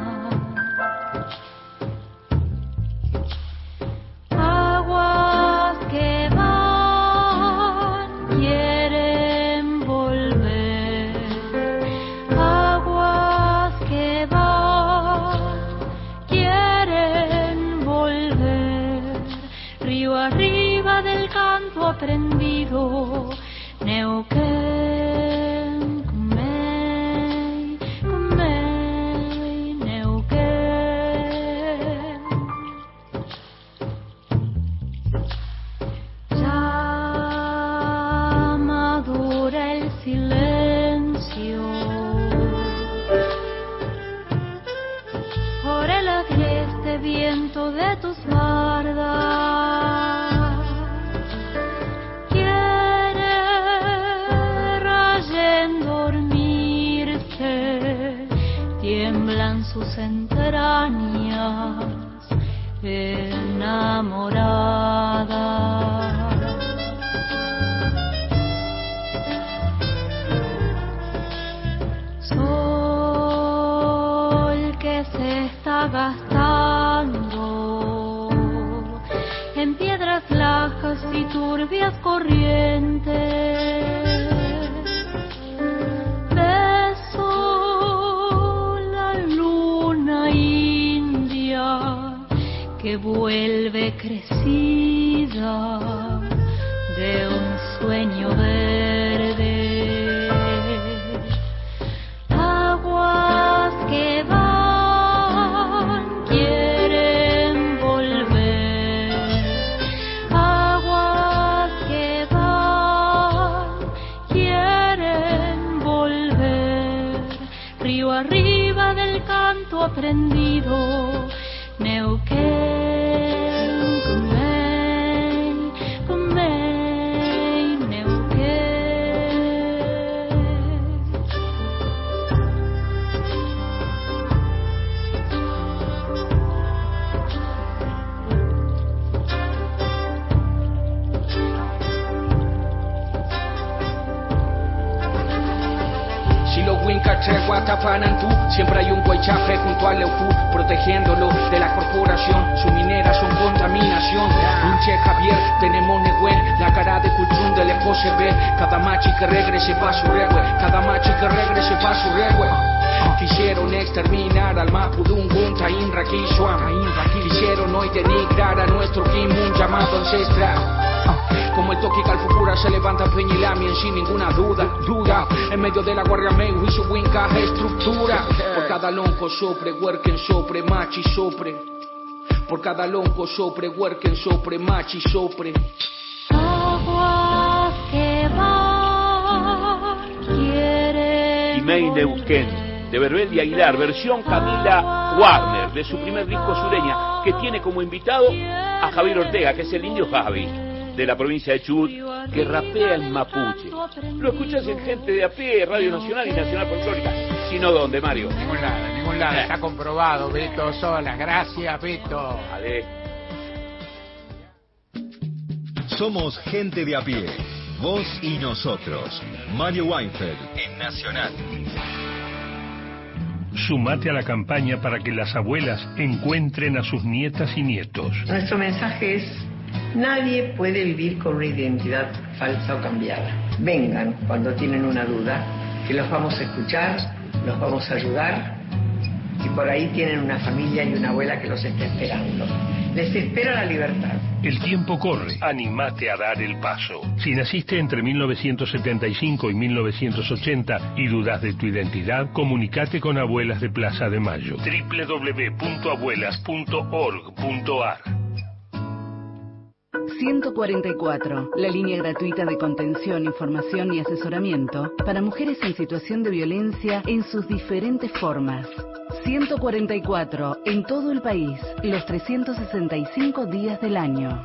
Aguas que van quieren volver, aguas que van quieren volver, río arriba del canto aprendido, Neuquén, Cumey, Cumey, Neuquén. Ya madura el silencio por el agreste viento de tus bardas. Tiemblan sus entrañas enamoradas. Sol que se está gastando en piedras lajas y turbias corrientes. Que vuelve crecida de un sueño verde. Agua canto aprendido. Neuquén, Cumey, Cumey, Neuquén. Si los Wincache Guatapanantú, siempre hay un guaychafe junto al Leucú, protegiéndolo de la corporación. Su minera son contaminación. Unche Javier, tenemos Negüen, la cara de Cuchún del Epo se ve. Cada machi que regrese pa' su regue, cada machi que regrese pa' su regue. Quisieron exterminar al Mapudungun, Taín Raquishuam. Quisieron hoy denigrar a nuestro Kim, un llamado ancestral. Como el Toki Calfucura se levanta Peñilamien sin ninguna duda. En medio de la guardia Meu y su winca estructura. Por cada lonco sopre, huerquen sopre, machi sopre. Por cada lonco sopre, huerquen sopre, machi sopre. Aguas que van, quieren. Imei Neuquén, de Verbel y Aguilar, versión Camila Warner, de su primer disco Sureña, que tiene como invitado a Javier Ortega, que es el indio Javi, de la provincia de Chubut, que rapea en mapuche. Lo escuchás en Gente de a Pie, Radio Nacional y Nacional Folclórica. Si no, ¿dónde, Mario? Ningún lado, está comprobado. Beto Solas, gracias, Beto. Vale. Somos Gente de a Pie, vos y nosotros. Mario Weinfeld, en Nacional. Sumate a la campaña para que las abuelas encuentren a sus nietas y nietos. Nuestro mensaje es: nadie puede vivir con una identidad falsa o cambiada. Vengan cuando tienen una duda, que los vamos a escuchar, los vamos a ayudar, y por ahí tienen una familia y una abuela que los está esperando. Les espera la libertad. El tiempo corre. Animate a dar el paso. Si naciste entre 1975 y 1980 y dudas de tu identidad, comunicate con Abuelas de Plaza de Mayo. www.abuelas.org.ar 144, la línea gratuita de contención, información y asesoramiento para mujeres en situación de violencia en sus diferentes formas. 144, en todo el país, los 365 días del año.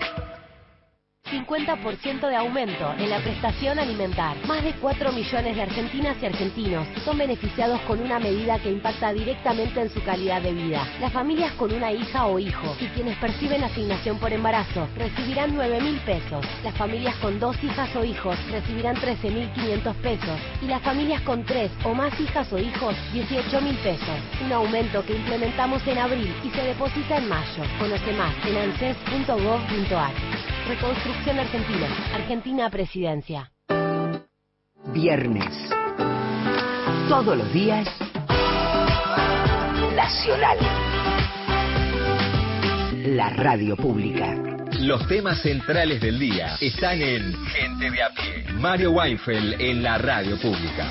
50% de aumento en la prestación alimentar. Más de 4 millones de argentinas y argentinos son beneficiados con una medida que impacta directamente en su calidad de vida. Las familias con una hija o hijo y quienes perciben asignación por embarazo recibirán 9.000 pesos. Las familias con 2 hijas o hijos recibirán 13.500 pesos. Y las familias con 3 o más hijas o hijos, 18.000 pesos. Un aumento que implementamos en abril y se deposita en mayo. Conoce más en anses.gov.ar. Reconstrucción Argentina. Argentina Presidencia. Viernes. Todos los días. Nacional. La radio pública. Los temas centrales del día están en Gente de a Pie. Mario Weinfeld en la radio pública.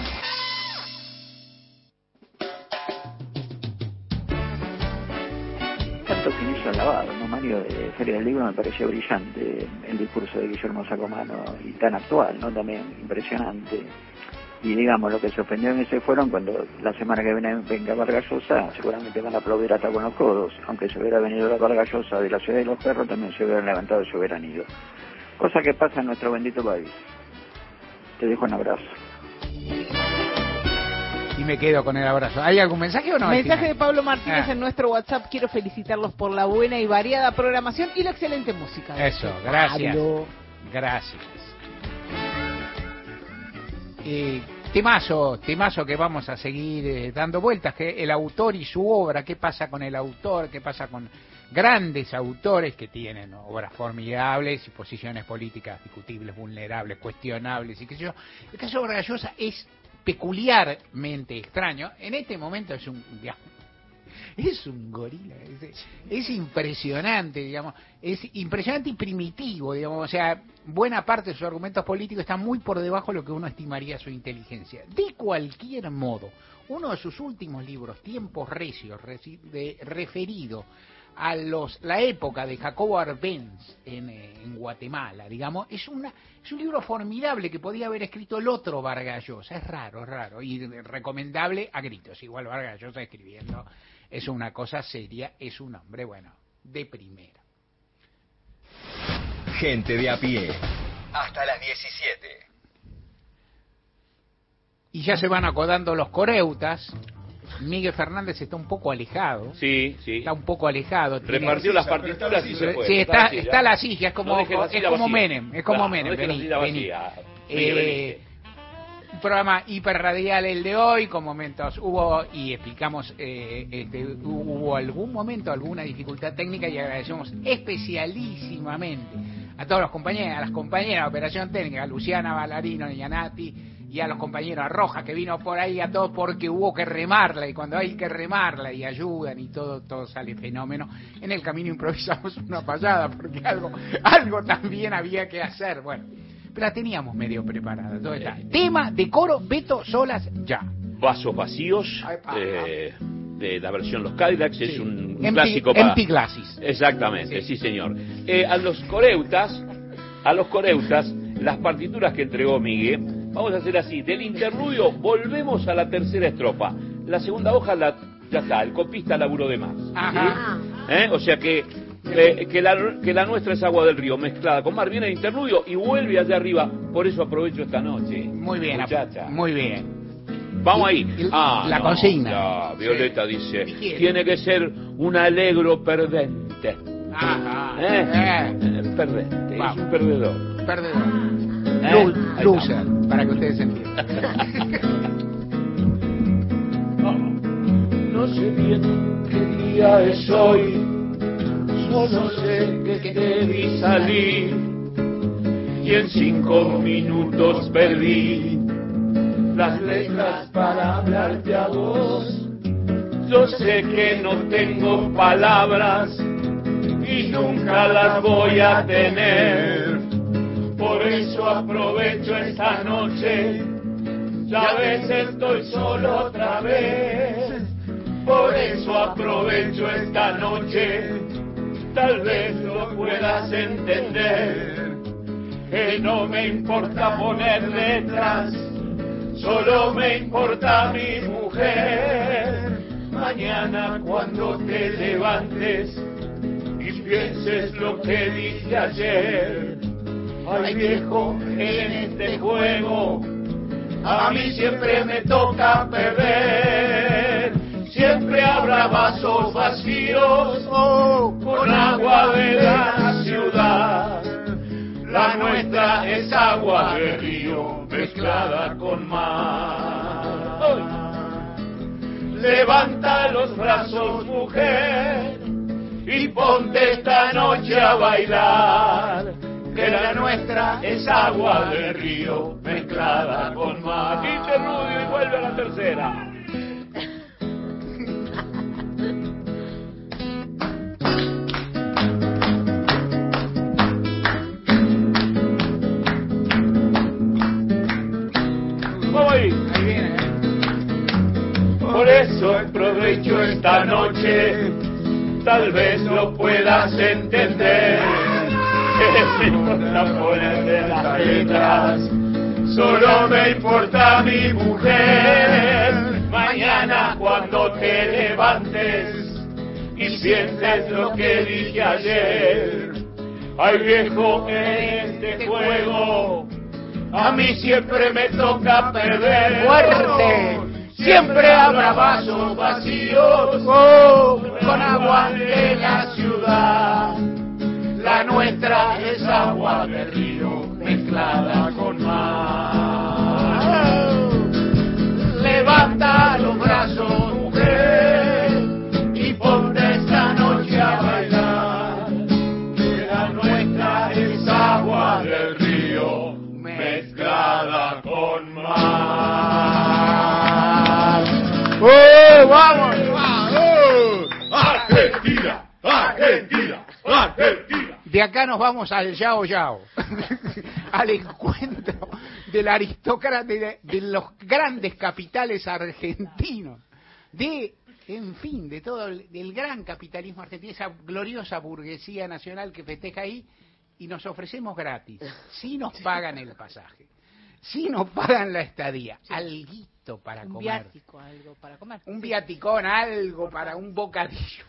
Tanto que hizo lavado, ¿no, Mario? De Feria del Libro me pareció brillante el discurso de Guillermo Sacomano y tan actual, ¿no? También impresionante. Y digamos, lo que se ofendió en ese fueron cuando la semana que viene venga Vargas Llosa, seguramente van a aplaudir hasta con los codos. Aunque se hubiera venido la Vargas Llosa de la ciudad de los perros, también se hubieran levantado y se hubieran ido. Cosa que pasa en nuestro bendito país. Te dejo un abrazo. Y me quedo con el abrazo. ¿Hay algún mensaje o no? Mensaje de Pablo Martínez en nuestro WhatsApp. Quiero felicitarlos por la buena y variada programación y la excelente música. Eso, gracias. Pablo. Gracias. Temazo que vamos a seguir dando vueltas, que el autor y su obra, qué pasa con el autor, qué pasa con grandes autores que tienen obras formidables y posiciones políticas discutibles, vulnerables, cuestionables y qué sé yo. El caso de Vargas Llosa es peculiarmente extraño. En este momento es un gorila, es impresionante, digamos, es impresionante y primitivo, digamos, o sea, buena parte de sus argumentos políticos están muy por debajo de lo que uno estimaría su inteligencia. De cualquier modo, uno de sus últimos libros, Tiempos Recios, referido la época de Jacobo Arbenz en Guatemala, digamos, es un libro formidable que podía haber escrito el otro Vargas Llosa. Es raro, y recomendable a gritos. Igual Vargas Llosa escribiendo es una cosa seria, es un hombre, bueno, de primera. Gente de a pie. Hasta las 17. Y ya se van acodando los coreutas. Miguel Fernández está un poco alejado. Sí. Está un poco alejado. Repartió las partituras y se fue. Sí, está la silla, es como Menem. Es como Menem. Vení. Un programa hiperradial el de hoy, con momentos hubo, y explicamos, hubo algún momento, alguna dificultad técnica, y agradecemos especialísimamente a todos los compañeros, a las compañeras de Operación Técnica, a Luciana Ballarino y a Nati, y a los compañeros, a Roja, que vino por ahí, a todos, porque hubo que remarla, y cuando hay que remarla y ayudan y todo sale fenómeno. En el camino improvisamos una payada, porque algo también había que hacer, bueno, pero la teníamos medio preparada. Todo está. Tema, decoro, Beto Solas, ya. Vasos vacíos, de la versión Los Cadillacs, sí. Es un clásico para... Empty Glasses. Exactamente, sí señor. A los coreutas, las partituras que entregó Miguel, vamos a hacer así, del interludio volvemos a la tercera estrofa. La segunda hoja ya está, el copista laburó de más. Ajá. ¿Sí? O sea que la nuestra es agua del río mezclada con mar, viene el interludio y vuelve allá arriba. Por eso aprovecho esta noche. Muy bien, muchacha. Muy bien. Vamos ahí. La consigna. Ya, Violeta dice, tiene que ser un alegro perdente. Ajá. Perdente, vamos. Es un perdedor. Loser, para que ustedes entiendan. No sé bien qué día es hoy, solo sé que te vi salir y en 5 minutos perdí las letras para hablarte a vos. Yo sé que no tengo palabras y nunca las voy a tener, por eso aprovecho esta noche, ya ves estoy solo otra vez. Por eso aprovecho esta noche, tal vez lo puedas entender, que no me importa poner letras, solo me importa mi mujer. Mañana cuando te levantes y pienses lo que dije ayer, ay viejo, en este juego a mí siempre me toca perder. Siempre habrá vasos vacíos con agua de la ciudad. La nuestra es agua de río mezclada con mar. Levanta los brazos, mujer, y ponte esta noche a bailar, que la nuestra es agua de río mezclada con mar. Interludio y vuelve a la tercera. Ahí viene. Por eso aprovecho esta noche, tal vez lo puedas entender, que no importa ponerle las letras, solo me importa mi mujer. Mañana cuando te levantes y pienses lo que dije ayer, ay viejo, en este juego a mí siempre me toca perder. ¡Fuerte! Siempre habrá vasos vacíos con agua de la ciudad. La nuestra es agua de río mezclada con mar. Levanta los brazos, mujer, y ponte esta noche a bailar, que la nuestra es agua del río mezclada con mar. ¡Vamos! ¡Argentina! ¡Argentina! ¡Argentina! De acá nos vamos al Yao Yao, al encuentro del aristócrata de los grandes capitales argentinos, de en fin, de todo del gran capitalismo argentino, esa gloriosa burguesía nacional que festeja ahí, y nos ofrecemos gratis, si nos pagan el pasaje, si nos pagan la estadía, alguito para comer. Un viático, algo para comer. Un viaticón, algo para un bocadillo,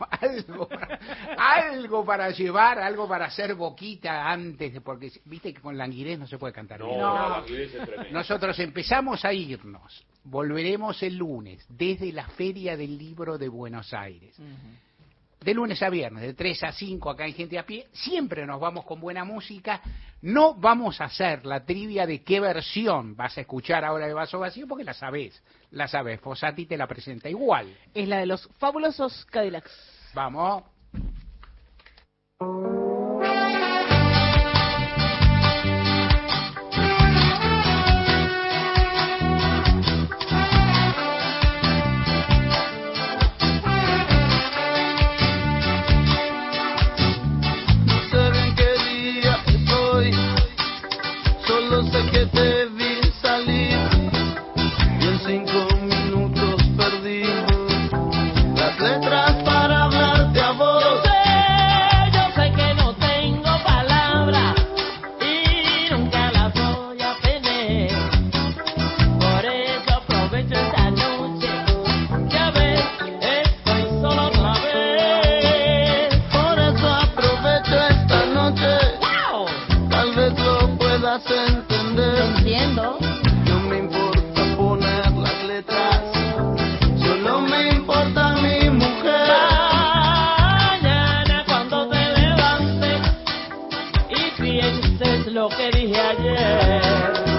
algo para llevar, algo para hacer boquita antes, porque viste que con languidez no se puede cantar. No, la languidez es tremenda. Nosotros empezamos a irnos, volveremos el lunes, desde la Feria del Libro de Buenos Aires. De lunes a viernes, de 3 a 5 acá en Gente a Pie, siempre nos vamos con buena música. No vamos a hacer la trivia de qué versión vas a escuchar ahora de Vaso Vacío, porque la sabés. Fossati te la presenta igual. Es la de los fabulosos Cadillacs. Vamos. Solo sé que te vi salir y en 5 minutos perdí las letras para hablarte a vos. Yo sé que no tengo palabras y nunca las voy a tener. Por eso aprovecho esta noche, ya ves, estoy solo otra vez. Por eso aprovecho esta noche, tal vez lo puedas entender. Entiendo. No me importa poner las letras, solo me importa mi mujer. Mañana cuando te levantes y pienses lo que dije ayer.